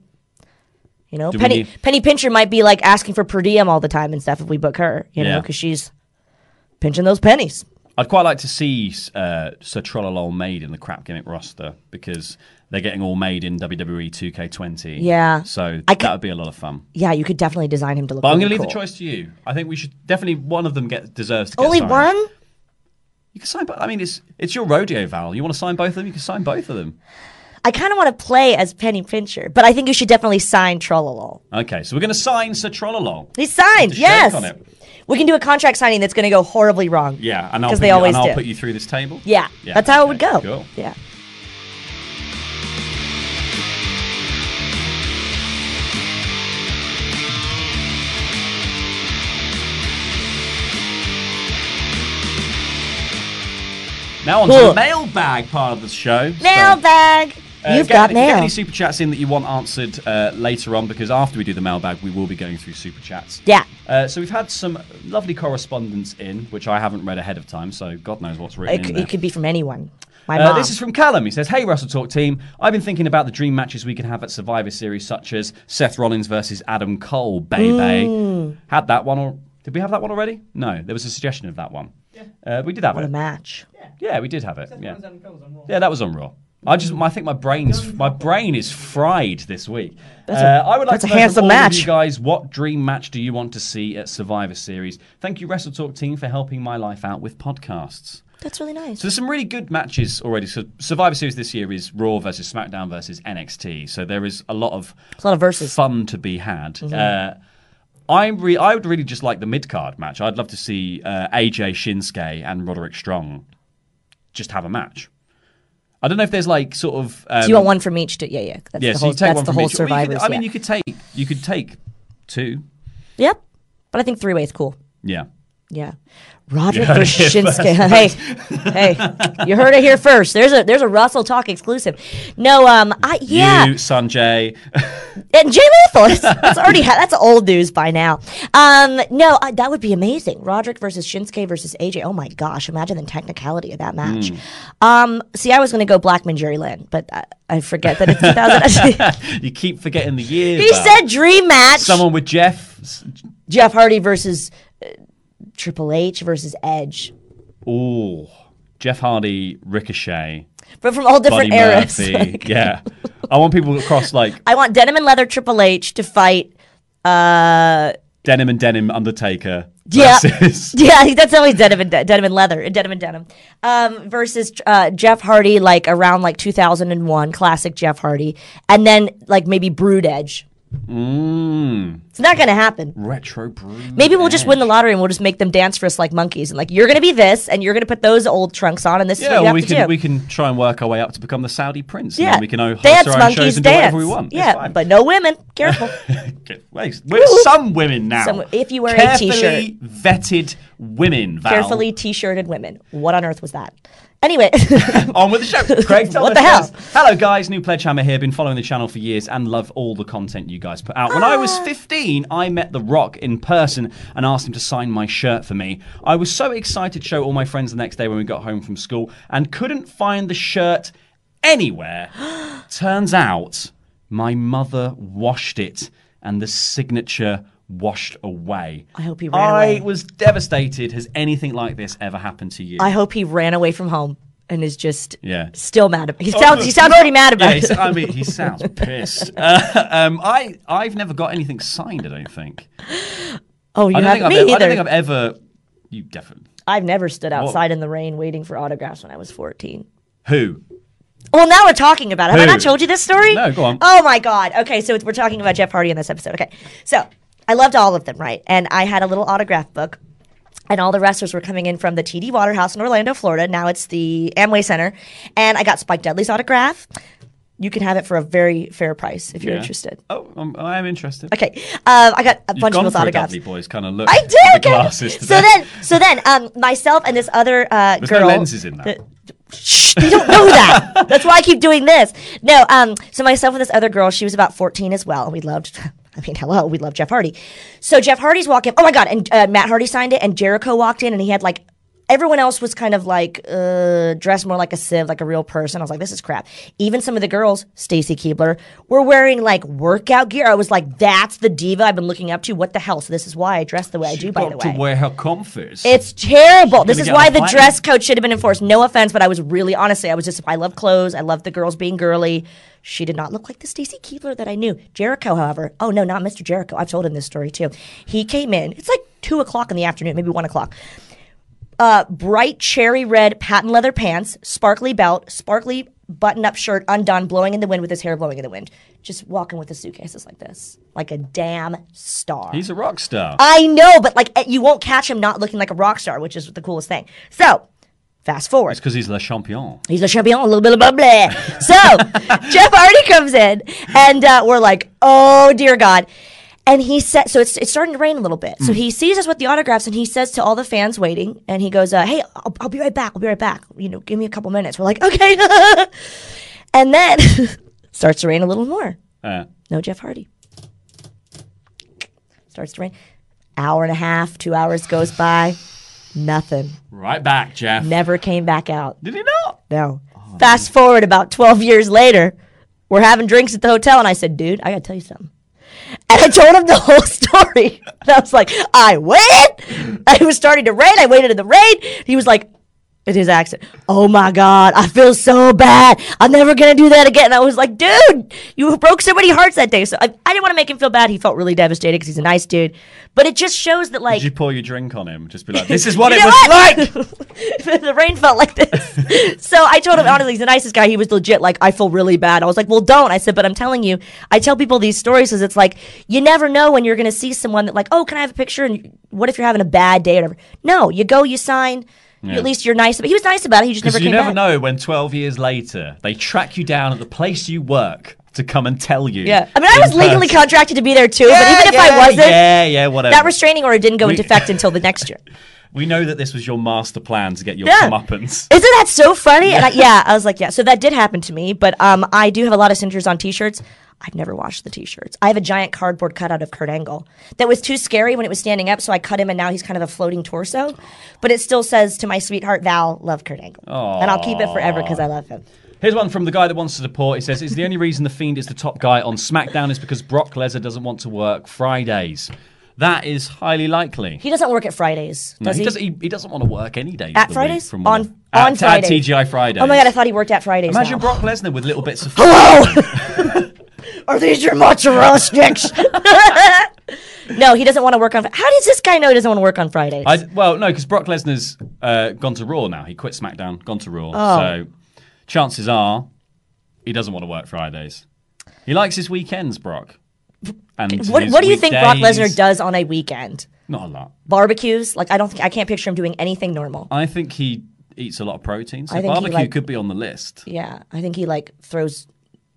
you know, Do Penny need- Penny Pincher might be like asking for per diem all the time and stuff if we book her, you know, Yeah. because she's pinching those pennies. I'd quite like to see uh, Sir Trollolol made in the crap gimmick roster because they're getting all made in W W E two K twenty. Yeah. So I that ca- would be a lot of fun. Yeah, you could definitely design him to look But I'm really going to leave cool. the choice to you. I think we should definitely, one of them get deserves to get Only signed. one? You can sign both. I mean, it's it's your rodeo, Val. You want to sign both of them? You can sign both of them. I kind of want to play as Penny Pincher, but I think you should definitely sign Trollolol. Okay, so we're going to sign Sir Trollolol. He's signed, Just yes. shake on it. We can do a contract signing that's going to go horribly wrong. Yeah, and I'll, because put they you, always and I'll do. put you through this table. Yeah, Yeah, that's how it would okay, go. cool. Yeah. Now on to Cool. the mailbag part of the show. So, Mailbag. uh, You've get, got if you get mail. any super chats in that you want answered uh, later on, because after we do the mailbag, we will be going through super chats. Yeah. Uh, so we've had some lovely correspondence in, which I haven't read ahead of time, so God knows what's written It, in c- there. it could be from anyone. My Uh, mom. this is from Callum. He says, "Hey, Wrestle Talk team. I've been thinking about the dream matches we could have at Survivor Series, such as Seth Rollins versus Adam Cole, baby. Mm. Had that one, or did we have that one already? No, there was a suggestion of that one. Yeah, uh, we did have What it. a match. Yeah, we did have it. Yeah, yeah, that was on Raw. I just, I think my brain's, my brain is fried this week. That's uh, a- I would like that's to a know handsome from all match. of you guys, what dream match do you want to see at Survivor Series? Thank you, Wrestle Talk team, for helping my life out with podcasts." That's really nice. So there's some really good matches already. So Survivor Series this year is Raw versus SmackDown versus N X T. So there is a lot of a lot of versus fun to be had. Mhm. Uh, I re- I would really just like the mid card match. I'd love to see uh, A J Shinsuke and Roderick Strong just have a match. I don't know if there's like sort of. Um, so you want one from each? To, yeah, yeah. That's yeah, the so whole, you take that's one the from whole each. Well, you Survivors. could, I mean, yeah. you could take you could take two. Yep, but I think three way is cool. Yeah. Yeah. Roderick Yeah, versus yeah, Shinsuke. first. Hey, hey, you heard it here first. There's a there's a Russell Talk exclusive. No, um, I yeah, You, Sanjay. and Jay Lethal. That's, that's already ha- that's old news by now. Um, no, uh, that would be amazing. Roderick versus Shinsuke versus A J. Oh my gosh, imagine the technicality of that match. Mm. Um, see, I was going to go Blackman Jerry Lynn, but I, I forget that it's two thousand. You keep forgetting the year. He though. said dream match. Someone with Jeff. Jeff Hardy versus uh, Triple H versus Edge. Ooh, Jeff Hardy, Ricochet. But from all different Buddy eras. Murphy. Like- Yeah. I want people across like I want Denim and Leather Triple H to fight. Uh, Denim and Denim Undertaker. yeah, versus- yeah, that's always Denim and De- Denim and Leather, Denim and Denim. Um, versus uh, Jeff Hardy, like around like two thousand one, classic Jeff Hardy, and then like maybe Brood Edge. Mm. It's not going to happen. Retro Brood. Maybe we'll just win the lottery and we'll just make them dance for us like monkeys. And like, you're going to be this, and you're going to put those old trunks on, and this is Yeah, what you well, have we to can do. we can try and work our way up to become the Saudi prince. And Yeah, then we can host dance our own monkeys shows and do dance. whatever we want. It's Yeah, fine. but no women. Careful. Okay, wait, with some women now. Some- if you wear a Carefully t-shirt. vetted women. Val. Carefully t-shirted women. What on earth was that? Anyway, on with the show. Craig Thomas What the hell? says, hello guys, new Pledgehammer here. Been following the channel for years and love all the content you guys put out. When I was fifteen, I met The Rock in person and asked him to sign my shirt for me. I was so excited to show all my friends the next day when we got home from school and couldn't find the shirt anywhere. Turns out my mother washed it and the signature washed away. I hope he ran I away. was devastated. Has anything like this ever happened to you? I hope he ran away from home and is just Yeah. still mad about it. He Oh, sounds, no, he sounds no. pretty mad about yeah, it. he's- I mean, he sounds pissed. Uh, um, I, I've never got anything signed, I don't think. Oh, you I don't haven't? think I've Me ever, I either. don't think I've ever... You definitely... I've never stood What? outside in the rain waiting for autographs when I was fourteen. Who? Well, now we're talking about it. Have I Who? not told you this story? No, go on. Oh, my God. Okay, so we're talking about Jeff Hardy in this episode. Okay, so I loved all of them, right? And I had a little autograph book. And all the wrestlers were coming in from the T D Waterhouse in Orlando, Florida. Now it's the Amway Center. And I got Spike Dudley's autograph. You can have it for a very fair price if you're Yeah. interested. Oh, um, I am interested. Okay, um, I got a You've bunch of gone people's for a autographs. Dudley Boys kind of look. I with did. The okay. glasses So today. then, so then, um, myself and this other uh, There's girl. no lenses in that. the- Shh, they don't know that. That's why I keep doing this. No, um, so myself and this other girl, she was about fourteen as well, and we loved. I mean, hello, we love Jeff Hardy. So Jeff Hardy's walking. Oh my God! And uh, Matt Hardy signed it, and Jericho walked in, and he had like. Everyone else was kind of like uh, dressed more like a civ, like a real person. I was like, this is crap. Even some of the girls, Stacy Keibler, were wearing like workout gear. I was like, that's the diva I've been looking up to. What the hell? So this is why I dress the way I do, by the Got way. to wear her comforts. It's terrible. This gonna is get why on a the plane. dress code should have been enforced. No offense, but I was really, honestly, I was just, I love clothes. I love the girls being girly. She did not look like the Stacy Keibler that I knew. Jericho, however, oh no, not Mister Jericho. I've told him this story too. He came in, it's like two o'clock in the afternoon, maybe one o'clock. Uh, bright cherry red patent leather pants, sparkly belt, sparkly button-up shirt undone, blowing in the wind with his hair blowing in the wind. Just walking with the suitcases like this. Like a damn star. He's a rock star. I know, but like you won't catch him not looking like a rock star, which is the coolest thing. So, fast forward. It's because he's Le Champion. He's a champion, a little bit of blah blah. So, Jeff Hardy comes in, and uh, we're like, oh dear God. And he said, so it's, it's starting to rain a little bit. So he sees us with the autographs, and he says to all the fans waiting, and he goes, uh, hey, I'll, I'll be right back. I'll be right back. You know, give me a couple minutes. We're like, okay. And then starts to rain a little more. Uh, No Jeff Hardy. Starts to rain. Hour and a half, two hours goes by. Nothing. right back, Jeff. Never came back out. Did he not? No. Fast forward about twelve years later, we're having drinks at the hotel, and I said, dude, I got to tell you something. And I told him the whole story. And I was like, I waited. It was starting to rain. I waited in the rain. He was like, in his accent, oh my God, I feel so bad. I'm never going to do that again. And I was like, dude, you broke so many hearts that day. So I, I didn't want to make him feel bad. He felt really devastated because he's a nice dude. But it just shows that, like, Did you pour your drink on him? Just be like, this is what You it know was what? like. The rain felt like this. So I told him, honestly, he's the nicest guy. He was legit like, I feel really bad. I was like, well, don't. I said, but I'm telling you, I tell people these stories because it's like, you never know when you're going to see someone that like, oh, can I have a picture? And what if you're having a bad day or whatever? No, you go, you sign. Yeah. At least you're nice. But he was nice about it. He just never Because you came never back. know when twelve years later they track you down at the place you work to come and tell you. Yeah. I mean, I in was legally person. contracted to be there too, Yeah, but even if yeah, I wasn't, yeah, yeah, whatever. that restraining order didn't go We- into effect until the next year. We know that this was your master plan to get your Yeah. comeuppance. Isn't that so funny? And I, yeah, I was like, yeah. So that did happen to me, but um, I do have a lot of signatures on T-shirts. I've never washed the T-shirts. I have a giant cardboard cutout of Kurt Angle that was too scary when it was standing up, so I cut him, and now he's kind of a floating torso. But it still says, "To my sweetheart Val, love Kurt Angle," and I'll keep it forever because I love him. Here's one from the guy that wants to support. He says, "Is the only reason The Fiend is the top guy on SmackDown is because Brock Lesnar doesn't want to work Fridays." That is highly likely. He doesn't work at Fridays, No, does he, he? Doesn't, he, he doesn't want to work any days At of the Fridays? week. From what On I've- on at, Fridays. At T G I Fridays. Oh my god, I thought he worked at Fridays. Imagine now. Brock Lesnar with little bits of... Hello! Are these your mozzarella sticks? No, he doesn't want to work on... How does this guy know he doesn't want to work on Fridays? I, well, no, because Brock Lesnar's uh, gone to Raw now. He quit SmackDown, gone to Raw. Oh. So chances are he doesn't want to work Fridays. He likes his weekends, Brock. And what his what do you think Brock weekdays- Lesnar does on a weekend? Not a lot. Barbecues? Like, I don't think... I can't picture him doing anything normal. I think he eats a lot of protein, so I think he, barbecue like- could be on the list. Yeah, I think he, like, throws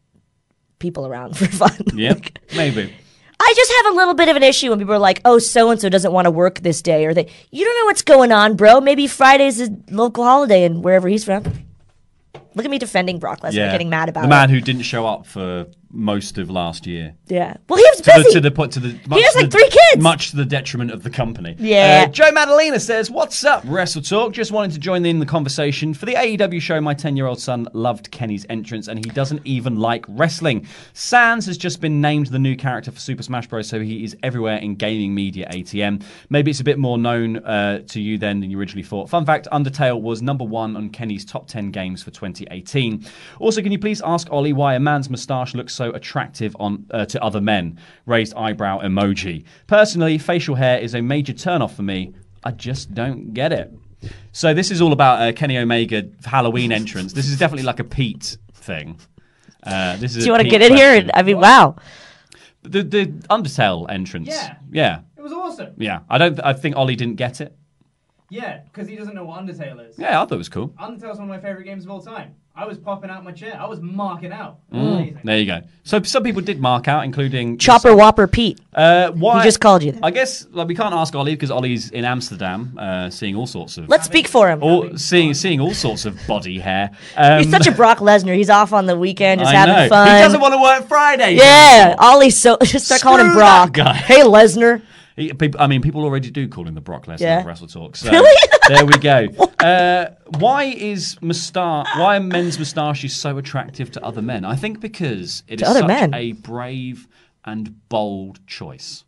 people around for fun. Yeah, maybe. I just have a little bit of an issue when people are like, oh, so-and-so doesn't want to work this day. Or they, you don't know what's going on, bro. Maybe Friday's a local holiday and wherever he's from. Look at me defending Brock Lesnar, Yeah. getting mad about the man it. who didn't show up for most of last year. Yeah. Well, he was To busy. the, to the point to the much has, to like, the- three kids. much to the detriment of the company. Yeah. Uh, Joe Madalena says, "What's up, Wrestle Talk? Just wanted to join in the conversation for the A E W show. My ten-year-old son loved Kenny's entrance, and he doesn't even like wrestling. Sans has just been named the new character for Super Smash Bros, so he is everywhere in gaming media. A T M. Maybe it's a bit more known uh, to you then than you originally thought. Fun fact: Undertale was number one on Kenny's top ten games for twenty eighteen. Also, can you please ask Ollie why a man's moustache looks so attractive on uh, to other men? Raised eyebrow emoji. Personally, facial hair is a major turn-off for me. I just don't get it." So this is all about uh, Kenny Omega Halloween entrance. This is definitely like a Pete thing. Uh, this is Do you a want to Pete get in here? question. I mean, wow. The the Undertale entrance. Yeah. Yeah. It was awesome. Yeah. I don't. I think Ollie didn't get it. Yeah, because he doesn't know what Undertale is. Yeah, I thought it was cool. Undertale's one of my favourite games of all time. I was popping out my chair. I was marking out. It was Mm, amazing. there you go. So some people did mark out, including Chopper Whopper Pete. Uh, why? He just called you that. I guess like we can't ask Ollie because Ollie's in Amsterdam, uh, seeing all sorts of. Let's speak for him. all, seeing seeing all sorts of body hair. Um, He's such a Brock Lesnar. He's off on the weekend, just I having know. fun. He doesn't want to work Fridays. Yeah, anymore. Ollie's so... Just start calling him Screw Brock. that guy. Hey, Lesnar. He, people, I mean, people already do call him the Brock Lesnar Yeah. of Wrestle Talk. So Really? there we go. Uh, why is moustache? Why are men's moustaches so attractive to other men? I think because it To is other such men? a brave and bold choice.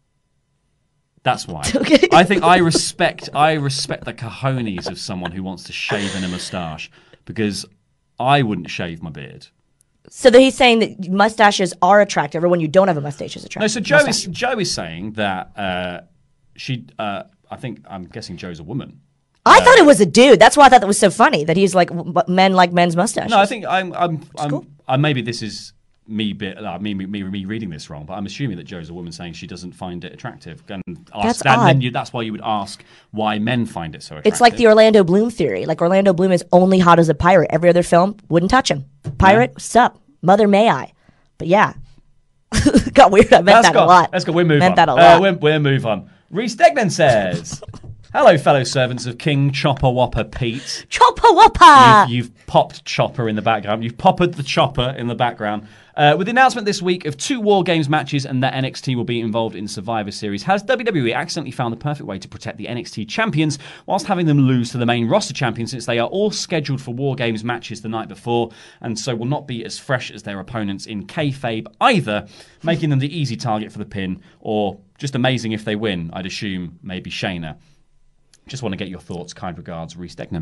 That's why. Okay. I think I respect. I respect the cojones of someone who wants to shave in a moustache because I wouldn't shave my beard. So that he's saying that mustaches are attractive, or when you don't have a mustache is attractive. No, so Joe Mustache. is Joe is saying that uh, she. Uh, I think I'm guessing Joe's a woman. I thought it was a dude. That's why I thought that was so funny that he's like w- men like men's mustaches. No, I think I'm. I'm. I'm uh, maybe this is me. Bit. Uh, me, me. Me. Me reading this wrong, but I'm assuming that Joe's a woman saying she doesn't find it attractive. And ask, That's that, odd. Then you, that's why you would ask why men find it so attractive. It's like the Orlando Bloom theory. Like Orlando Bloom is only hot as a pirate. Every other film wouldn't touch him. Pirate, sup? Mother may I? But yeah, got weird. I meant That's that got, a lot. Let's go. We'll move meant on. that a Uh, lot. we'll, we'll move on. Reese Degnan says, "Hello, fellow servants of King Chopper Whopper Pete. Chopper Whopper. You've, you've popped Chopper in the background. You've poppered the Chopper in the background. Uh, with the announcement this week of two War Games matches and that N X T will be involved in Survivor Series, has W W E accidentally found the perfect way to protect the N X T champions whilst having them lose to the main roster champions, since they are all scheduled for War Games matches the night before and so will not be as fresh as their opponents in kayfabe either, making them the easy target for the pin, or just amazing if they win, I'd assume maybe Shayna. Just want to get your thoughts. Kind regards, Reese Degnan."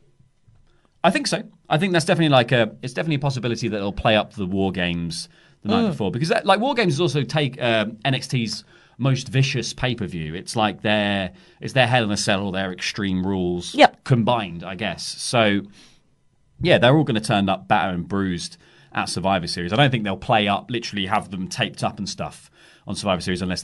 I think so. I think that's definitely like a. It's definitely a possibility that it'll play up the War Games the night Mm. before, because that, like War Games is also take um, N X T's most vicious pay per view. It's like their it's their Hell in a Cell or their Extreme Rules Yep. combined, I guess. So yeah, they're all going to turn up battered and bruised at Survivor Series. I don't think they'll play up, literally have them taped up and stuff on Survivor Series unless they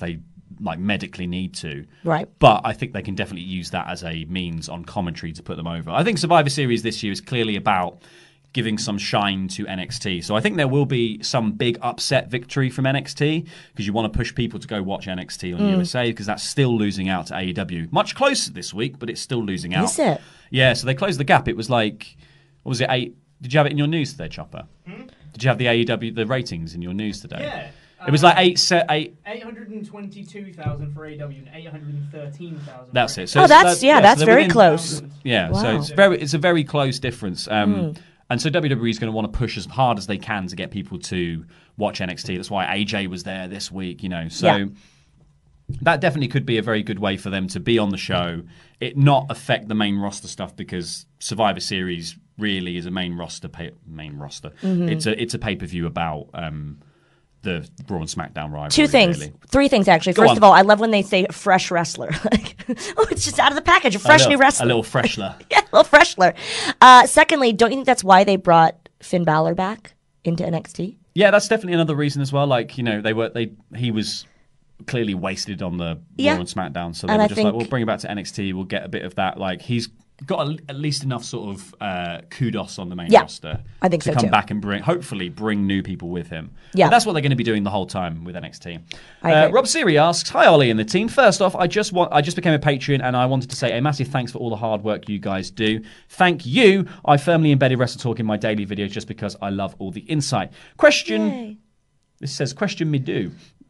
like medically need to. Right. But I think they can definitely use that as a means on commentary to put them over. I think Survivor Series this year is clearly about giving some shine to N X T. So I think there will be some big upset victory from N X T because you want to push people to go watch N X T on Mm. U S A because that's still losing out to A E W. Much closer this week, but it's still losing out. Is it? Yeah, so they closed the gap. It was like, what was it, eight? Did you have it in your news today, Chopper? Hmm? Did you have the A E W, the ratings in your news today? Yeah. It was like eight, se- eight. eight hundred twenty-two thousand for A E W and eight hundred thirteen thousand. That's it. So Oh, it's- that's- yeah, so that's they're very within- close. Yeah, so Wow. it's very, it's a very close difference. Um, Mm. And so W W E is going to want to push as hard as they can to get people to watch N X T. That's why A J was there this week, you know. So Yeah. that definitely could be a very good way for them to be on the show, it not affect the main roster stuff because Survivor Series really is a main roster pay- main roster. Mhm. It's a it's a pay per view about um, the Raw and SmackDown rivalry. Two things, really. three things actually. Go First on. of all, I love when they say fresh wrestler. Like, oh, it's just out of the package, a fresh little, new wrestler. A little freshler. Yeah, a little freshler. Uh, secondly, don't you think that's why they brought Finn Balor back into N X T? Yeah, that's definitely another reason as well. Like, you know, they were they he was clearly wasted on the Yeah. Raw and SmackDown, so they And were I just think- like, we'll bring it back to N X T. We'll get a bit of that. Like, he's got a, at least enough sort of uh, kudos on the main Yeah, roster. I think to so come too. back and bring, hopefully, bring new people with him. Yeah. But that's what they're going to be doing the whole time with N X T. I Uh, agree. Rob Siri asks, "Hi Ollie and the team. First off, I just want I just became a Patreon and I wanted to say a massive thanks for all the hard work you guys do. Thank you. I firmly embedded Wrestle Talk in my daily videos just because I love all the insight. Question." Yay. This says, question me do.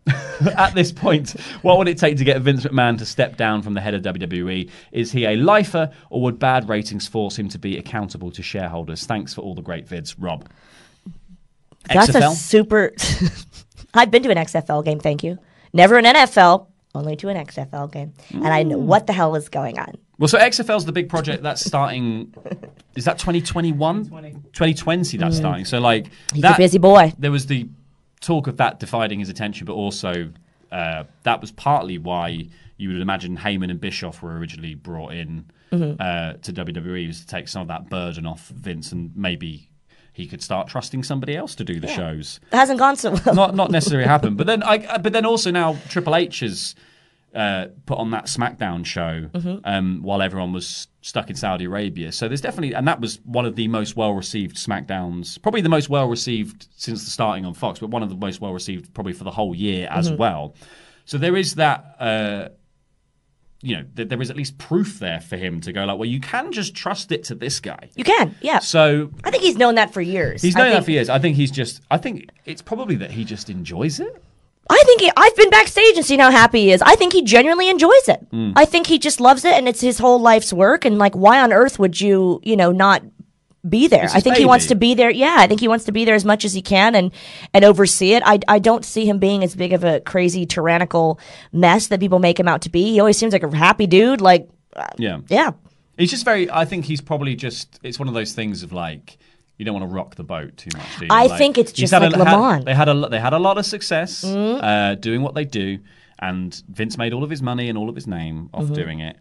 At this point, what would it take to get Vince McMahon to step down from the head of W W E? Is he a lifer, or would bad ratings force him to be accountable to shareholders? Thanks for all the great vids, Rob. That's X F L? a super. I've been to an X F L game, thank you. Never an N F L, only to an X F L game. And I know what the hell is going on. Well, so X F L's the big project that's starting. Is that twenty twenty-one? twenty twenty that's Mm. starting. So, like. He's that, a busy boy. There was the talk of that dividing his attention, but also uh, that was partly why you would imagine Heyman and Bischoff were originally brought in Mhm. uh, to W W E was to take some of that burden off Vince and maybe he could start trusting somebody else to do the Yeah. shows. It hasn't gone so well. Not not necessarily happened, but then I but then also now Triple H has uh, put on that SmackDown show Mhm. um, while everyone was stuck in Saudi Arabia. So there's definitely, and that was one of the most well received SmackDowns, probably the most well received since the starting on Fox, but one of the most well received probably for the whole year as Mhm. well. So there is that. Uh, you know, th- there is at least proof there for him to go like, well, you can just trust it to this guy. You can, yeah. So I think he's known that for years. he's I known that think- for years. I think he's just. I think it's probably that he just enjoys it. I think he, I've been backstage and seen how happy he is. I think he genuinely enjoys it. Mm. I think he just loves it, and it's his whole life's work. And like, why on earth would you, you know, not be there? It's I his think he wants baby. to be there. Yeah, I think he wants to be there as much as he can and and oversee it. I I don't see him being as big of a crazy tyrannical mess that people make him out to be. He always seems like a happy dude. Like, Yeah. yeah. He's just very. I think he's probably just. It's one of those things of like you don't want to rock the boat too much. Do you? I Like, think it's he's just had like a, Le had- Mans. They had a they had a lot of success Mhm. uh, doing what they do, and Vince made all of his money and all of his name off Mhm. doing it.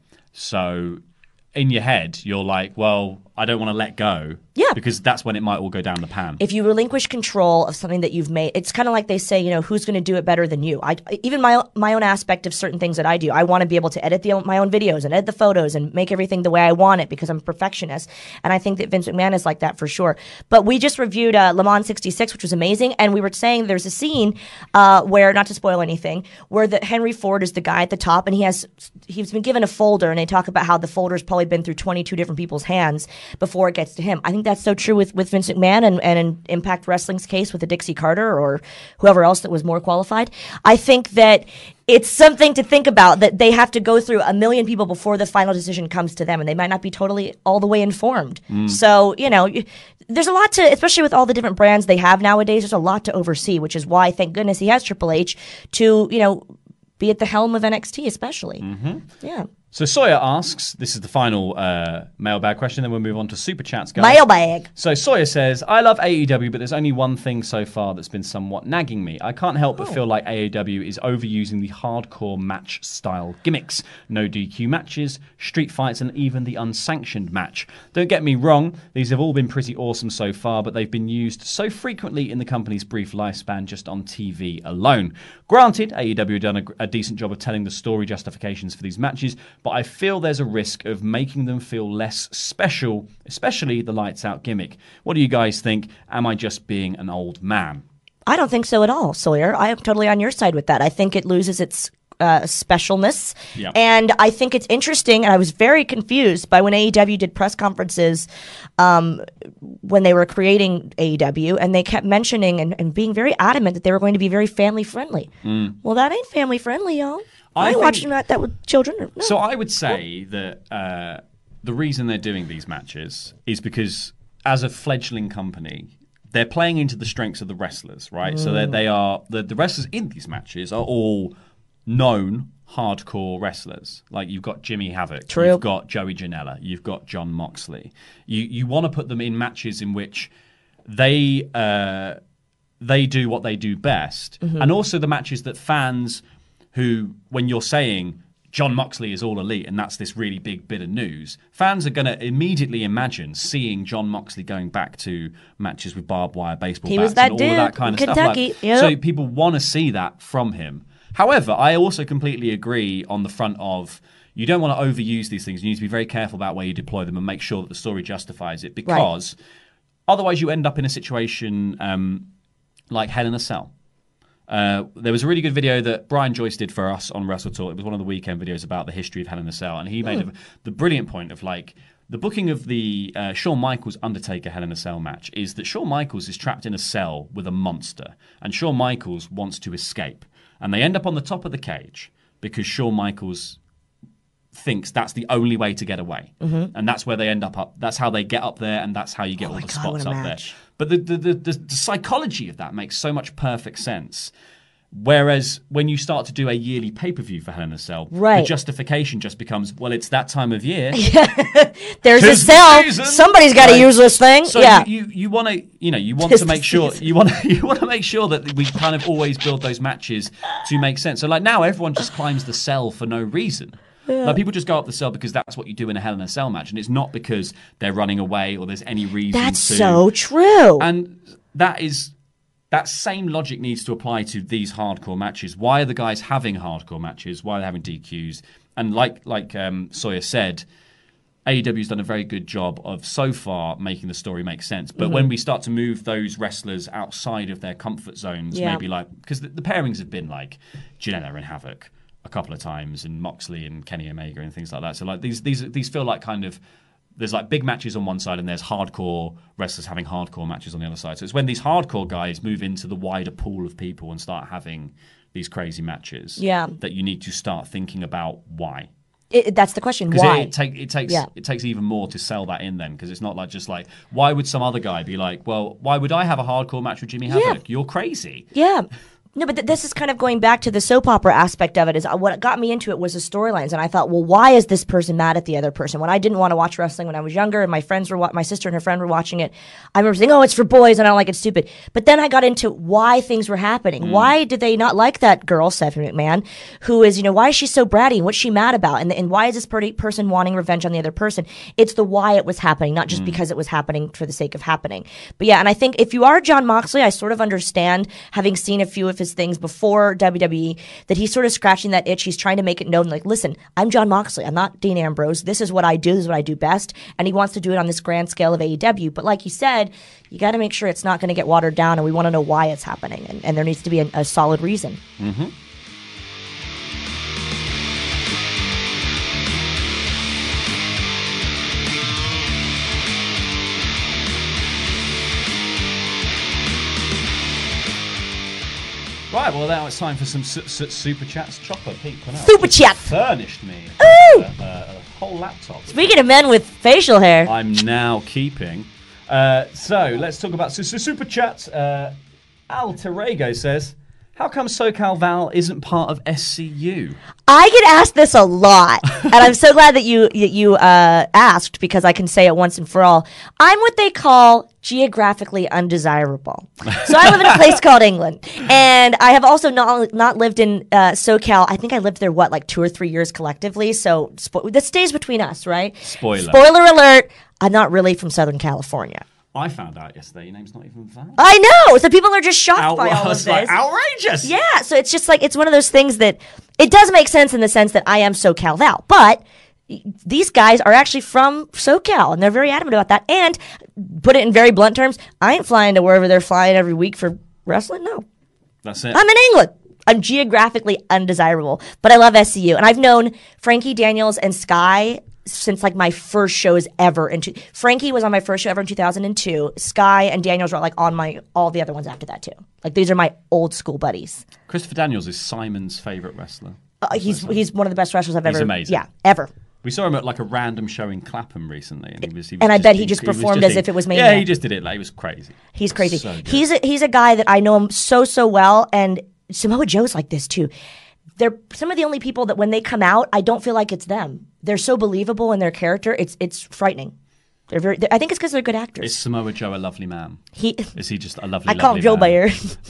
So in your head, you're like, well, I don't want to let go. Yeah. Because that's when it might all go down the pan. If you relinquish control of something that you've made, it's kind of like they say, you know, who's going to do it better than you? I even my my own aspect of certain things that I do, I want to be able to edit the, my own videos and edit the photos and make everything the way I want it because I'm a perfectionist. And I think that Vince McMahon is like that for sure. But we just reviewed uh, Le Mans sixty-six, which was amazing, and we were saying there's a scene uh, where, not to spoil anything, where the Henry Ford is the guy at the top, and he has he's been given a folder, and they talk about how the folder's probably been through twenty-two different people's hands before it gets to him. I think that's so true with, with Vince McMahon and, and in Impact Wrestling's case with the Dixie Carter or whoever else that was more qualified. I think that it's something to think about that they have to go through a million people before the final decision comes to them, and they might not be totally all the way informed. Mm. So, you know, y- there's a lot to, especially with all the different brands they have nowadays, there's a lot to oversee, which is why, thank goodness, he has Triple H to, you know, be at the helm of N X T especially. Mm-hmm. Yeah. So Sawyer asks, this is the final uh, mailbag question, then we'll move on to Super Chats, guys. Mailbag. So Sawyer says, I love A E W, but there's only one thing so far that's been somewhat nagging me. I can't help but Oh. feel like A E W is overusing the hardcore match-style gimmicks. No D Q matches, street fights, and even the unsanctioned match. Don't get me wrong, these have all been pretty awesome so far, but they've been used so frequently in the company's brief lifespan just on T V alone. Granted, A E W have done a, a decent job of telling the story justifications for these matches, but I feel there's a risk of making them feel less special, especially the lights out gimmick. What do you guys think? Am I just being an old man? I don't think so at all, Sawyer. I am totally on your side with that. I think it loses its uh, specialness. Yeah. And I think it's interesting, and I was very confused by when A E W did press conferences um, when they were creating A E W, and they kept mentioning and, and being very adamant that they were going to be very family-friendly. Mm. Well, that ain't family-friendly, y'all. I I ain't think- watching that, that with children. No. So I would say that uh, the reason they're doing these matches is because as a fledgling company, they're playing into the strengths of the wrestlers, right? So that they are the, the wrestlers in these matches are all known hardcore wrestlers. Like you've got Jimmy Havoc, True. you've got Joey Janela, you've got John Moxley. You you want to put them in matches in which they uh, they do what they do best, Mhm. and also the matches that fans who, when you're saying John Moxley is all elite and that's this really big bit of news, fans are going to immediately imagine seeing John Moxley going back to matches with barbed wire baseball He bats was that and all of dude that kind of in stuff. Kentucky. Like, Yep. So people want to see that from him. However, I also completely agree on the front of you don't want to overuse these things. You need to be very careful about where you deploy them and make sure that the story justifies it, because otherwise you end up in a situation um, like Hell in a Cell. Uh, there was a really good video that Brian Joyce did for us on Wrestle Talk. It was one of the weekend videos about the history of Hell in a Cell, and he made Hmm. a, the brilliant point of like the booking of the uh, Shawn Michaels Undertaker Hell in a Cell match is that Shawn Michaels is trapped in a cell with a monster, and Shawn Michaels wants to escape, and they end up on the top of the cage because Shawn Michaels thinks that's the only way to get away, Mhm. and that's where they end up. Up that's how they get up there, and that's how you get all the God, spots what a up match. there. But the the, the the the psychology of that makes so much perfect sense. Whereas when you start to do a yearly pay-per-view for Hell in a Cell, Right. the justification just becomes, well, it's that time of year. There's a Tis the cell. season. Somebody's got to Right. use this thing. So yeah. you you want to you know you want Tis to the make sure season. you want you want to make sure that we kind of always build those matches to make sense. So like now everyone just climbs the cell for no reason. Yeah. Like people just go up the cell because that's what you do in a Hell in a Cell match, and it's not because they're running away or there's any reason. That's to. so true. And that is that same logic needs to apply to these hardcore matches. Why are the guys having hardcore matches? Why are they having D Qs? And like like um, Sawyer said, A E W's done a very good job of so far making the story make sense. But Mhm. when we start to move those wrestlers outside of their comfort zones, Yeah. maybe like because the, the pairings have been like Janela and Havoc a couple of times, and Moxley and Kenny Omega and things like that. So like these these these feel like kind of there's like big matches on one side and there's hardcore wrestlers having hardcore matches on the other side. So it's when these hardcore guys move into the wider pool of people and start having these crazy matches Yeah. that you need to start thinking about why. It, that's the question. Because Why? it, it, take, it takes Yeah. it takes even more to sell that in then, because it's not like just like why would some other guy be like, well, why would I have a hardcore match with Jimmy Havoc? Yeah. You're crazy. Yeah. No, but th- this is kind of going back to the soap opera aspect of it. Is uh, what got me into it was the storylines, and I thought, well, why is this person mad at the other person? When I didn't want to watch wrestling when I was younger, and my friends were, wa- my sister and her friend were watching it, I remember saying, "Oh, it's for boys," and I don't like it, stupid. But then I got into why things were happening. Mm. Why did they not like that girl, Stephanie McMahon, who is, you know, why is she so bratty? What's she mad about? And and why is this per- person wanting revenge on the other person? It's the why it was happening, not just Mm. because it was happening for the sake of happening. But yeah, and I think if you are John Moxley, I sort of understand, having seen a few of his things before W W E, that he's sort of scratching that itch. He's trying to make it known, like, listen, I'm John Moxley. I'm not Dean Ambrose. This is what I do. This is what I do best. And he wants to do it on this grand scale of A E W. But like you said, you got to make sure it's not going to get watered down, and we want to know why it's happening. And, and there needs to be a, a solid reason. Mm-hmm. Right, well, now it's time for some su- su- super chats. Chopper Pete Cornell Super just chat. furnished me Ooh! a, a, a whole laptop. Speaking of men with facial hair. I'm now keeping. Uh, so let's talk about su- su- super chats. Uh, Al Terrego says, How come SoCal Val isn't part of S C U? I get asked this a lot, and I'm so glad that you you uh, asked because I can say it once and for all. I'm what they call geographically undesirable. So I live in a place called England, and I have also not not lived in uh, SoCal. I think I lived there what like two or three years collectively. So spo- this stays between us, right? Spoiler. Spoiler alert: I'm not really from Southern California. I found out yesterday your name's not even Val. I know. So people are just shocked Out- by all of it's this. like outrageous. Yeah. So it's just like it's one of those things that it does make sense in the sense that I am SoCal Val, but these guys are actually from SoCal, and they're very adamant about that. And put it in very blunt terms, I ain't flying to wherever they're flying every week for wrestling. No, that's it. I'm in England. I'm geographically undesirable, but I love S C U, and I've known Frankie Daniels and Sky since like my first shows ever. And Frankie was on my first show ever in two thousand two. Sky and Daniels were like on my all the other ones after that too. Like these are my old school buddies. Christopher Daniels is Simon's favorite wrestler. Uh, he's he's one of the best wrestlers I've He's ever. amazing. Yeah, ever. We saw him at like a random show in Clapham recently, and he was. He was And I just bet he in- just was performed just as in- if it was Yeah, Mania. he just did it. Like it was crazy. He's crazy. So good. he's a, he's a guy that I know him so so well, and Samoa Joe's like this too. They're some of the only people that when they come out, I don't feel like it's them. They're so believable in their character. It's it's frightening. They're very. They're, I think it's because they're good actors. Is Samoa Joe a lovely man? He is he just a lovely? I call lovely him Joe man? Bear.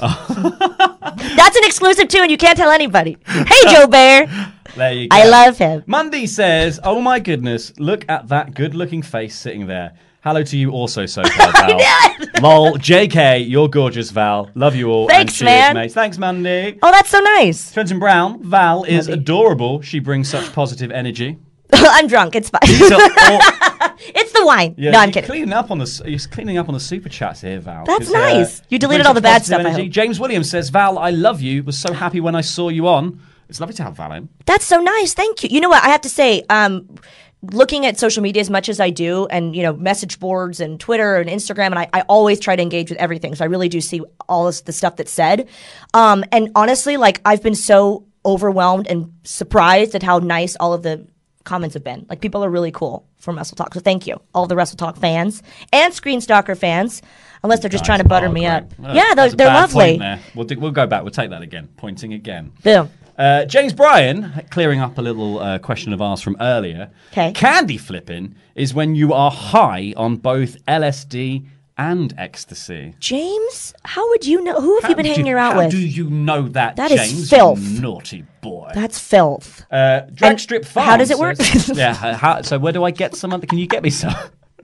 That's an exclusive too, and you can't tell anybody. Hey, Joe Bear. There you go. I love him. Mundy says, "Oh my goodness, look at that good-looking face sitting there. Hello to you also, so far, Val. Lol, J K, you're gorgeous, Val. Love you all. Thanks, and cheers, man. mates. Thanks, Mundy. Oh, that's so nice. Trenton Brown, Val is adorable. She brings such positive energy. I'm drunk. It's fine. These are all- It's the wine. Yeah, no, I'm you're kidding. Cleaning up on the you're cleaning up on the super chats here, Val. That's 'cause, uh, nice. You deleted brings all the such bad positive stuff, I energy. hope. James Williams says, "Val, I love you. Was so happy when I saw you on. It's lovely to have Val in." That's so nice. Thank you. You know what? I have to say, um, looking at social media as much as I do, and you know, message boards and Twitter and Instagram, and I, I always try to engage with everything. So I really do see all this, the stuff that's said. Um, and honestly, like I've been so overwhelmed and surprised at how nice all of the comments have been. Like people are really cool from Wrestle Talk. So thank you, all of the Wrestle Talk fans and Screen Stalker fans. Unless they're just Guys, trying to butter oh, me great. up. Well, yeah, they're, that's a they're bad lovely. point there. We'll, do, we'll go back. We'll take that again. Pointing again. Boom. Uh, James Bryan, clearing up a little uh, question of ours from earlier. 'Kay. Candy flipping is when you are high on both L S D and ecstasy. James, how would you know? Who have How you been do- hanging around how with? do you know that, That is James? filth. You naughty boy. That's filth. Uh, Drag And Strip Farm. how does it work? says- yeah. How, so where do I get some? Other, can you get me some?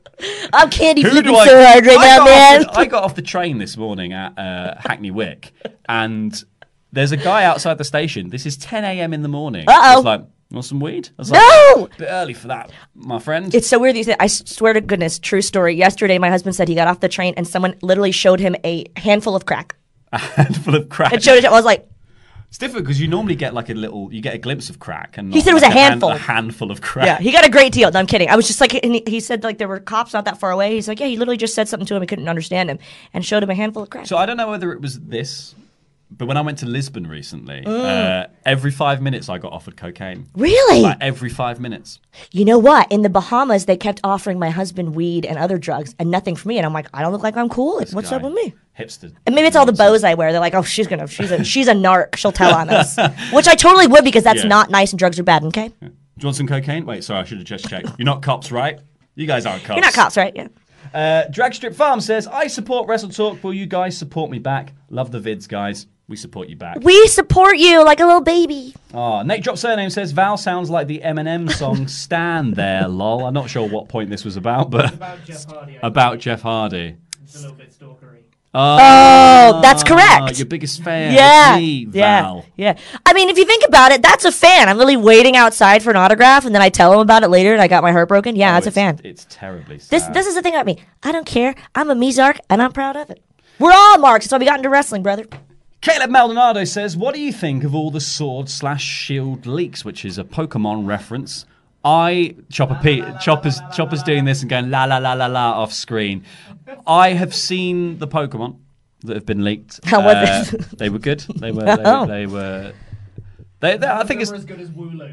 I'm candy Who flipping do I? so hard right I now, got man. Off the, I got off the train this morning at uh, Hackney Wick, and there's a guy outside the station. This is ten a.m. in the morning. Uh-oh. He's like, "Want some weed?" I was like, No! "A bit early for that, my friend." It's so weird that you say. I swear to goodness, true story. Yesterday, my husband said he got off the train and someone literally showed him a handful of crack. A handful of crack. And showed it. I was like, It's different because you normally get like a little, you get a glimpse of crack, and He not said it was like a hand- handful. a handful of crack. yeah, he got a great deal. No, I'm kidding. I was just like, and he, he said like there were cops not that far away. He's like, yeah, he literally just said something to him. He couldn't understand him and showed him a handful of crack. So I don't know whether it was this, but when I went to Lisbon recently, Mm. uh, every five minutes I got offered cocaine. Really? Like every five minutes. You know what? In the Bahamas, they kept offering my husband weed and other drugs and nothing for me. And I'm like, I don't look like I'm cool. Like, what's guy. up with me? Hipster. And maybe it's all the bows I wear. They're like, oh, she's gonna, she's a, she's a narc. She'll tell on us, which I totally would because that's Yeah. not nice and drugs are bad. Okay, Do you want some cocaine? Wait, sorry, I should have just checked. You're not cops, right? You guys aren't cops. you're not cops, right? Yeah. Uh, Dragstrip Farm says, I support Wrestle Talk. Will you guys support me back? Love the vids, guys. We support you back. We support you like a little baby. Oh, Nate Drop Surname says, Val sounds like the Eminem song Stand There, lol. I'm not sure what point this was about, but... About Jeff Hardy. I About Jeff Hardy. It's a little bit stalkery. Oh, that's correct. Your biggest fan. Yeah, It's me, yeah, Val. yeah. I mean, if you think about it, that's a fan. I'm really waiting outside for an autograph, and then I tell him about it later, and I got my heart broken. Yeah, Oh, that's a it's- fan. It's terribly sad. This this is the thing about me. I don't care. I'm a Mizark, and I'm proud of it. We're all marks. That's why we got into wrestling, brother. Caleb Maldonado says, what do you think of all the sword slash shield leaks, which is a Pokemon reference? I, Chopper Pete, Chopper's, Chopper's doing this and going la la la la la off screen. I have seen the Pokemon that have been leaked. How was it? They were good. They were, they, Oh. were, they were, they, they, I think it's, Never as good as Wooloo.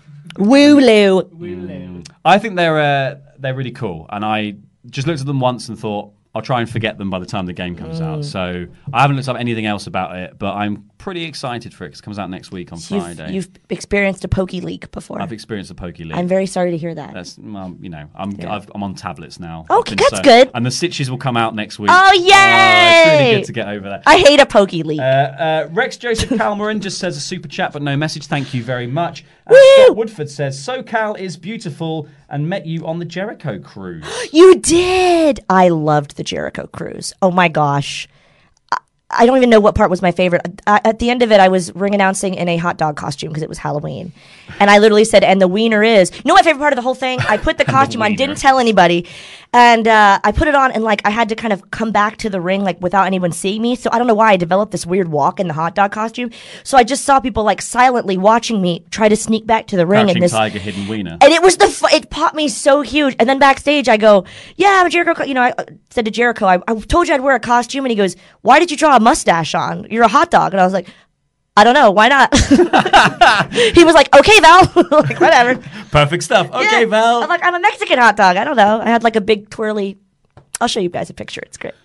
Wooloo. Wooloo. I think they're, uh, they're really cool. And I just looked at them once and thought, I'll try and forget them by the time the game comes Mm. out. So I haven't looked up anything else about it, but I'm pretty excited for it because it comes out next week on You've, Friday. you've experienced a pokey leak before. I've experienced a pokey leak. I'm very sorry to hear that. That's well, you know, I'm Yeah. I've, I'm on tablets now. Oh, I've been that's so- good. And the stitches will come out next week. Oh, yay! Oh, it's really good to get over that. I hate a pokey leak. Uh, uh, Rex Joseph Calmarin just says a super chat but no message. Thank you very much. And Woo! Scott Woodford says SoCal is beautiful and met you on the Jericho cruise. You did. I loved the Jericho cruise. Oh my gosh. I- I don't even know what part was my favorite. Uh, at the end of it, I was ring announcing in a hot dog costume because it was Halloween. And I literally said, and the wiener is. You know my favorite part of the whole thing? I put the costume on, didn't tell anybody. And uh, I put it on, and like I had to kind of come back to the ring like without anyone seeing me. So I don't know why I developed this weird walk in the hot dog costume. So I just saw people like silently watching me try to sneak back to the ring. Crouching And this, tiger, hidden wiener. and it was the fu- it popped me so huge. And then backstage, I go, "Yeah, I'm a Jericho." Co-. You know, I uh, said to Jericho, I, "I told you I'd wear a costume," and he goes, "Why did you draw a mustache on? You're a hot dog." And I was like, "I don't know. Why not?" He was like, "Okay, Val." Like, whatever. Perfect stuff. Okay, Yeah. Val. I'm like, I'm a Mexican hot dog. I don't know. I had like a big twirly. I'll show you guys a picture. It's great.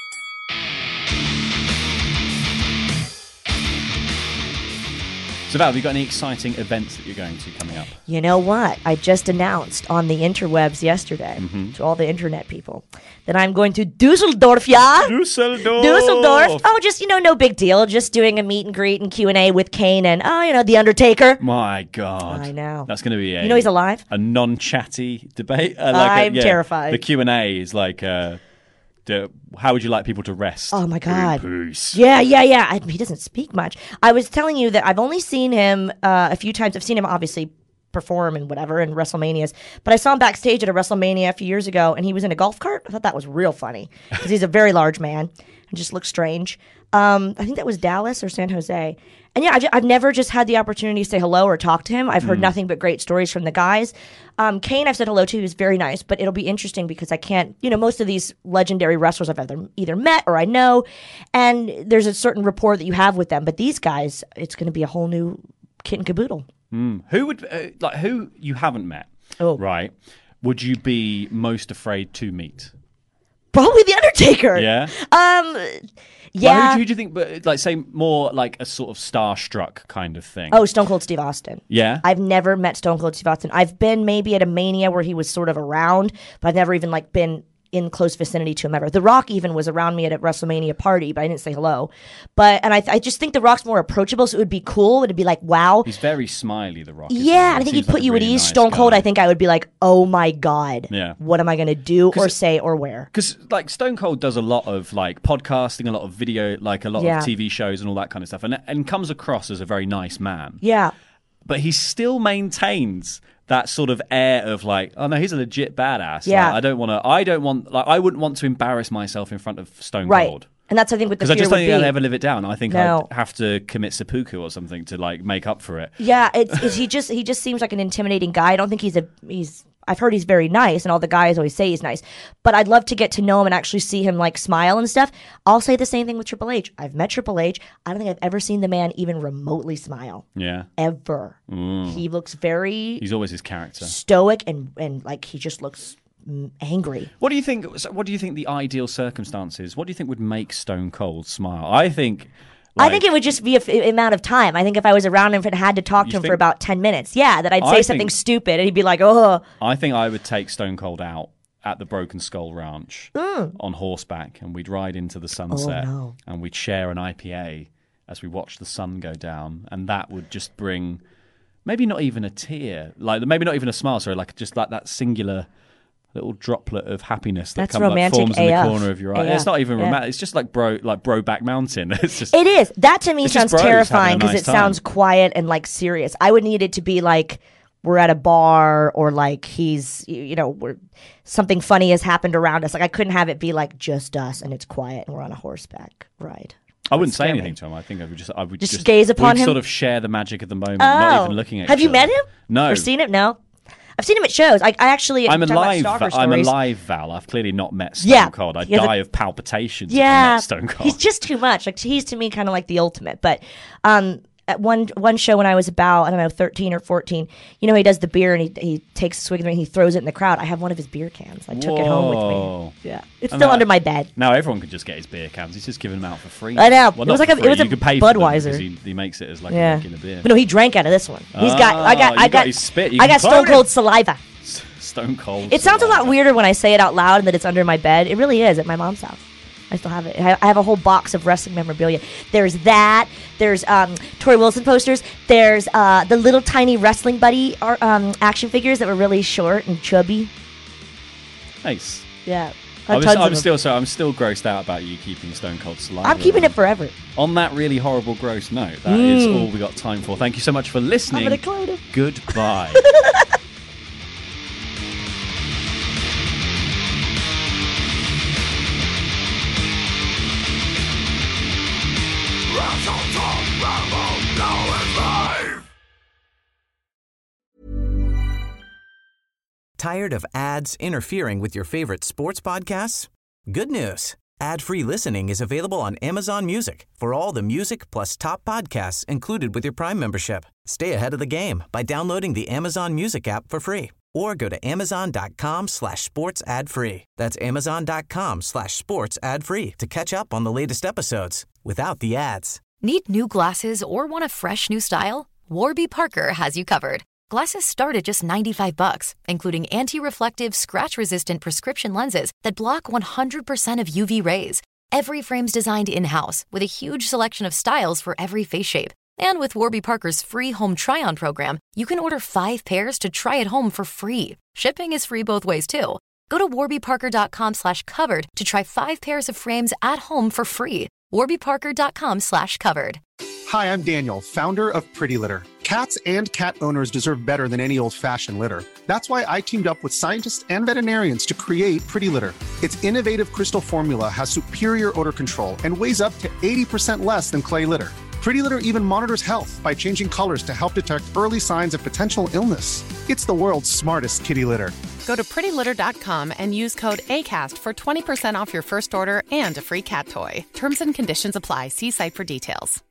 So Val, have you got any exciting events that you're going to coming up? You know what? I just announced on the interwebs yesterday Mm-hmm. to all the internet people that I'm going to Dusseldorf, yeah? Dusseldorf. Dusseldorf. Oh, just, you know, no big deal. Just doing a meet and greet and Q and A with Kane and, oh, you know, The Undertaker. My God. I know. That's going to be a... You know he's alive? A non-chatty debate. Uh, like I'm a, yeah, terrified. The Q and A is like... Uh, the, how would you like people to rest? Oh, my God. Peace. Yeah, yeah, yeah. I, he doesn't speak much. I was telling you that I've only seen him uh, a few times. I've seen him, obviously, perform and whatever in WrestleManias. But I saw him backstage at a WrestleMania a few years ago, and he was in a golf cart. I thought that was real funny because he's a very large man and just looks strange. Um, I think that was Dallas or San Jose. And yeah, I've, I've never just had the opportunity to say hello or talk to him. I've heard Mm. nothing but great stories from the guys. Um, Kane, I've said hello to. He's very nice, but it'll be interesting because I can't, you know, most of these legendary wrestlers I've either, either met or I know, and there's a certain rapport that you have with them. But these guys, it's going to be a whole new kit and caboodle. Mm. Who would... Uh, like, who you haven't met, oh. right, would you be most afraid to meet? Probably The Undertaker. Yeah? Um, yeah. Like, who, who do you think, but like, say, more like a sort of starstruck kind of thing? Oh, Stone Cold Steve Austin. Yeah? I've never met Stone Cold Steve Austin. I've been maybe at a Mania where he was sort of around, but I've never even like been in close vicinity to him ever. The Rock even was around me at a WrestleMania party, but I didn't say hello. But and I, I just think The Rock's more approachable, so it would be cool. It'd be like, wow. He's very smiley, The Rock. isn't Yeah, he? and I think Seems he'd put like a you at really ease. nice Stone Cold, guy. I think I would be like, oh my God. Yeah. What am I going to do or 'Cause- say or wear? Because like Stone Cold does a lot of like podcasting, a lot of video, like a lot Yeah. of T V shows and all that kind of stuff, and and comes across as a very nice man. Yeah. But he still maintains that sort of air of like, oh no, he's a legit badass. Yeah. Like, I don't want to. I don't want. Like, I wouldn't want to embarrass myself in front of Stone Right. Cold. And that's, I think, what the Because I fear just would don't think be. I'd ever live it down. I think No. I'd have to commit seppuku or something to like make up for it. Yeah, it's, it's he just he just seems like an intimidating guy. I don't think he's a he's. I've heard he's very nice, and all the guys always say he's nice. But I'd love to get to know him and actually see him like smile and stuff. I'll say the same thing with Triple H. I've met Triple H. I don't think I've ever seen the man even remotely smile. Yeah. Ever. Mm. He looks very He's always his character. stoic and and like he just looks mm, angry. What do you think? so What do you think the ideal circumstances? What do you think would make Stone Cold smile? I think. I like- think it would just be a f- amount of time. I think if I was around him and had to talk to You him for think- about ten minutes, yeah, that I'd I say think- something stupid and he'd be like, oh. I think I would take Stone Cold out at the Broken Skull Ranch Mm. on horseback, and we'd ride into the sunset, Oh, no. and we'd share an I P A as we watch the sun go down, and that would just bring maybe not even a tear, like maybe not even a smile, sorry, like just like that singular little droplet of happiness that That's comes like romantic forms in the A F. corner of your eye. A F, It's not even yeah. romantic. It's just like bro, like Broback Mountain. It's just It is. That to me It's just sounds bros having a terrifying because nice it sounds time. quiet and like serious. I would need it to be like we're at a bar or like he's, you you know, we're, something funny has happened around us. Like I couldn't have it be like just us and it's quiet and we're on a horseback ride. I wouldn't say scare me. anything to him. I think I would just, I would Just just, gaze upon we'd him? sort of share the magic of the moment, not Oh. even looking at. Have each you other. met him? No, Or seen him? No. I've seen him at shows. I, I actually. I'm talking about alive. stalker I'm stories. alive, Val. I've clearly not met Stone Yeah. Cold. I'd He has a- die of palpitations if I Yeah, met Stone Cold. he's just too much. Like he's to me kind of like the ultimate. But um, at one one show when I was about, I don't know, thirteen or fourteen, you know, he does the beer and he, he takes a swig of it and he throws it in the crowd. I have one of his beer cans. I took Whoa. it home with me. Yeah. It's And still now- under my bed. Now everyone can just get his beer cans. He's just giving them out for free. I know. Well, It was not like for a- it was free. a You could pay for them Budweiser. because he, he makes it as like Yeah. a regular beer. But no, he drank out of this one. He's got, I got, Ah, I you got, got his spit. You I can got stone clone it. cold saliva. Stone cold. It sounds a saliva. lot weirder when I say it out loud and that it's under my bed. It really is at my mom's house. I still have it. I have a whole box of wrestling memorabilia. There's that. There's um, Tori Wilson posters. There's uh, the little tiny wrestling buddy ar- um, action figures that were really short and chubby. Nice. Yeah. I I have was, tons of I'm them. still so I'm still grossed out about you keeping Stone Cold Saliva. I'm keeping around. it forever. On that really horrible, gross note, that is Mm. all we got time for. Thank you so much for listening. I'm gonna clone him. Goodbye. Tired of ads interfering with your favorite sports podcasts? Good news. Ad-free listening is available on Amazon Music for all the music plus top podcasts included with your Prime membership. Stay ahead of the game by downloading the Amazon Music app for free or go to amazon.com slash sports ad free. That's amazon.com slash sports ad free to catch up on the latest episodes without the ads. Need new glasses or want a fresh new style? Warby Parker has you covered. Glasses start at just ninety-five bucks, including anti-reflective, scratch-resistant prescription lenses that block one hundred percent of U V rays. Every frame's designed in-house with a huge selection of styles for every face shape. And with Warby Parker's free home try-on program, you can order five pairs to try at home for free. Shipping is free both ways, too. Go to warbyparker.com slash covered to try five pairs of frames at home for free. warbyparker.com slash covered. Hi, I'm Daniel, founder of Pretty Litter. Cats and cat owners deserve better than any old-fashioned litter. That's why I teamed up with scientists and veterinarians to create Pretty Litter. Its innovative crystal formula has superior odor control and weighs up to eighty percent less than clay litter. Pretty Litter even monitors health by changing colors to help detect early signs of potential illness. It's the world's smartest kitty litter. Go to pretty litter dot com and use code ACAST for twenty percent off your first order and a free cat toy. Terms and conditions apply. See site for details.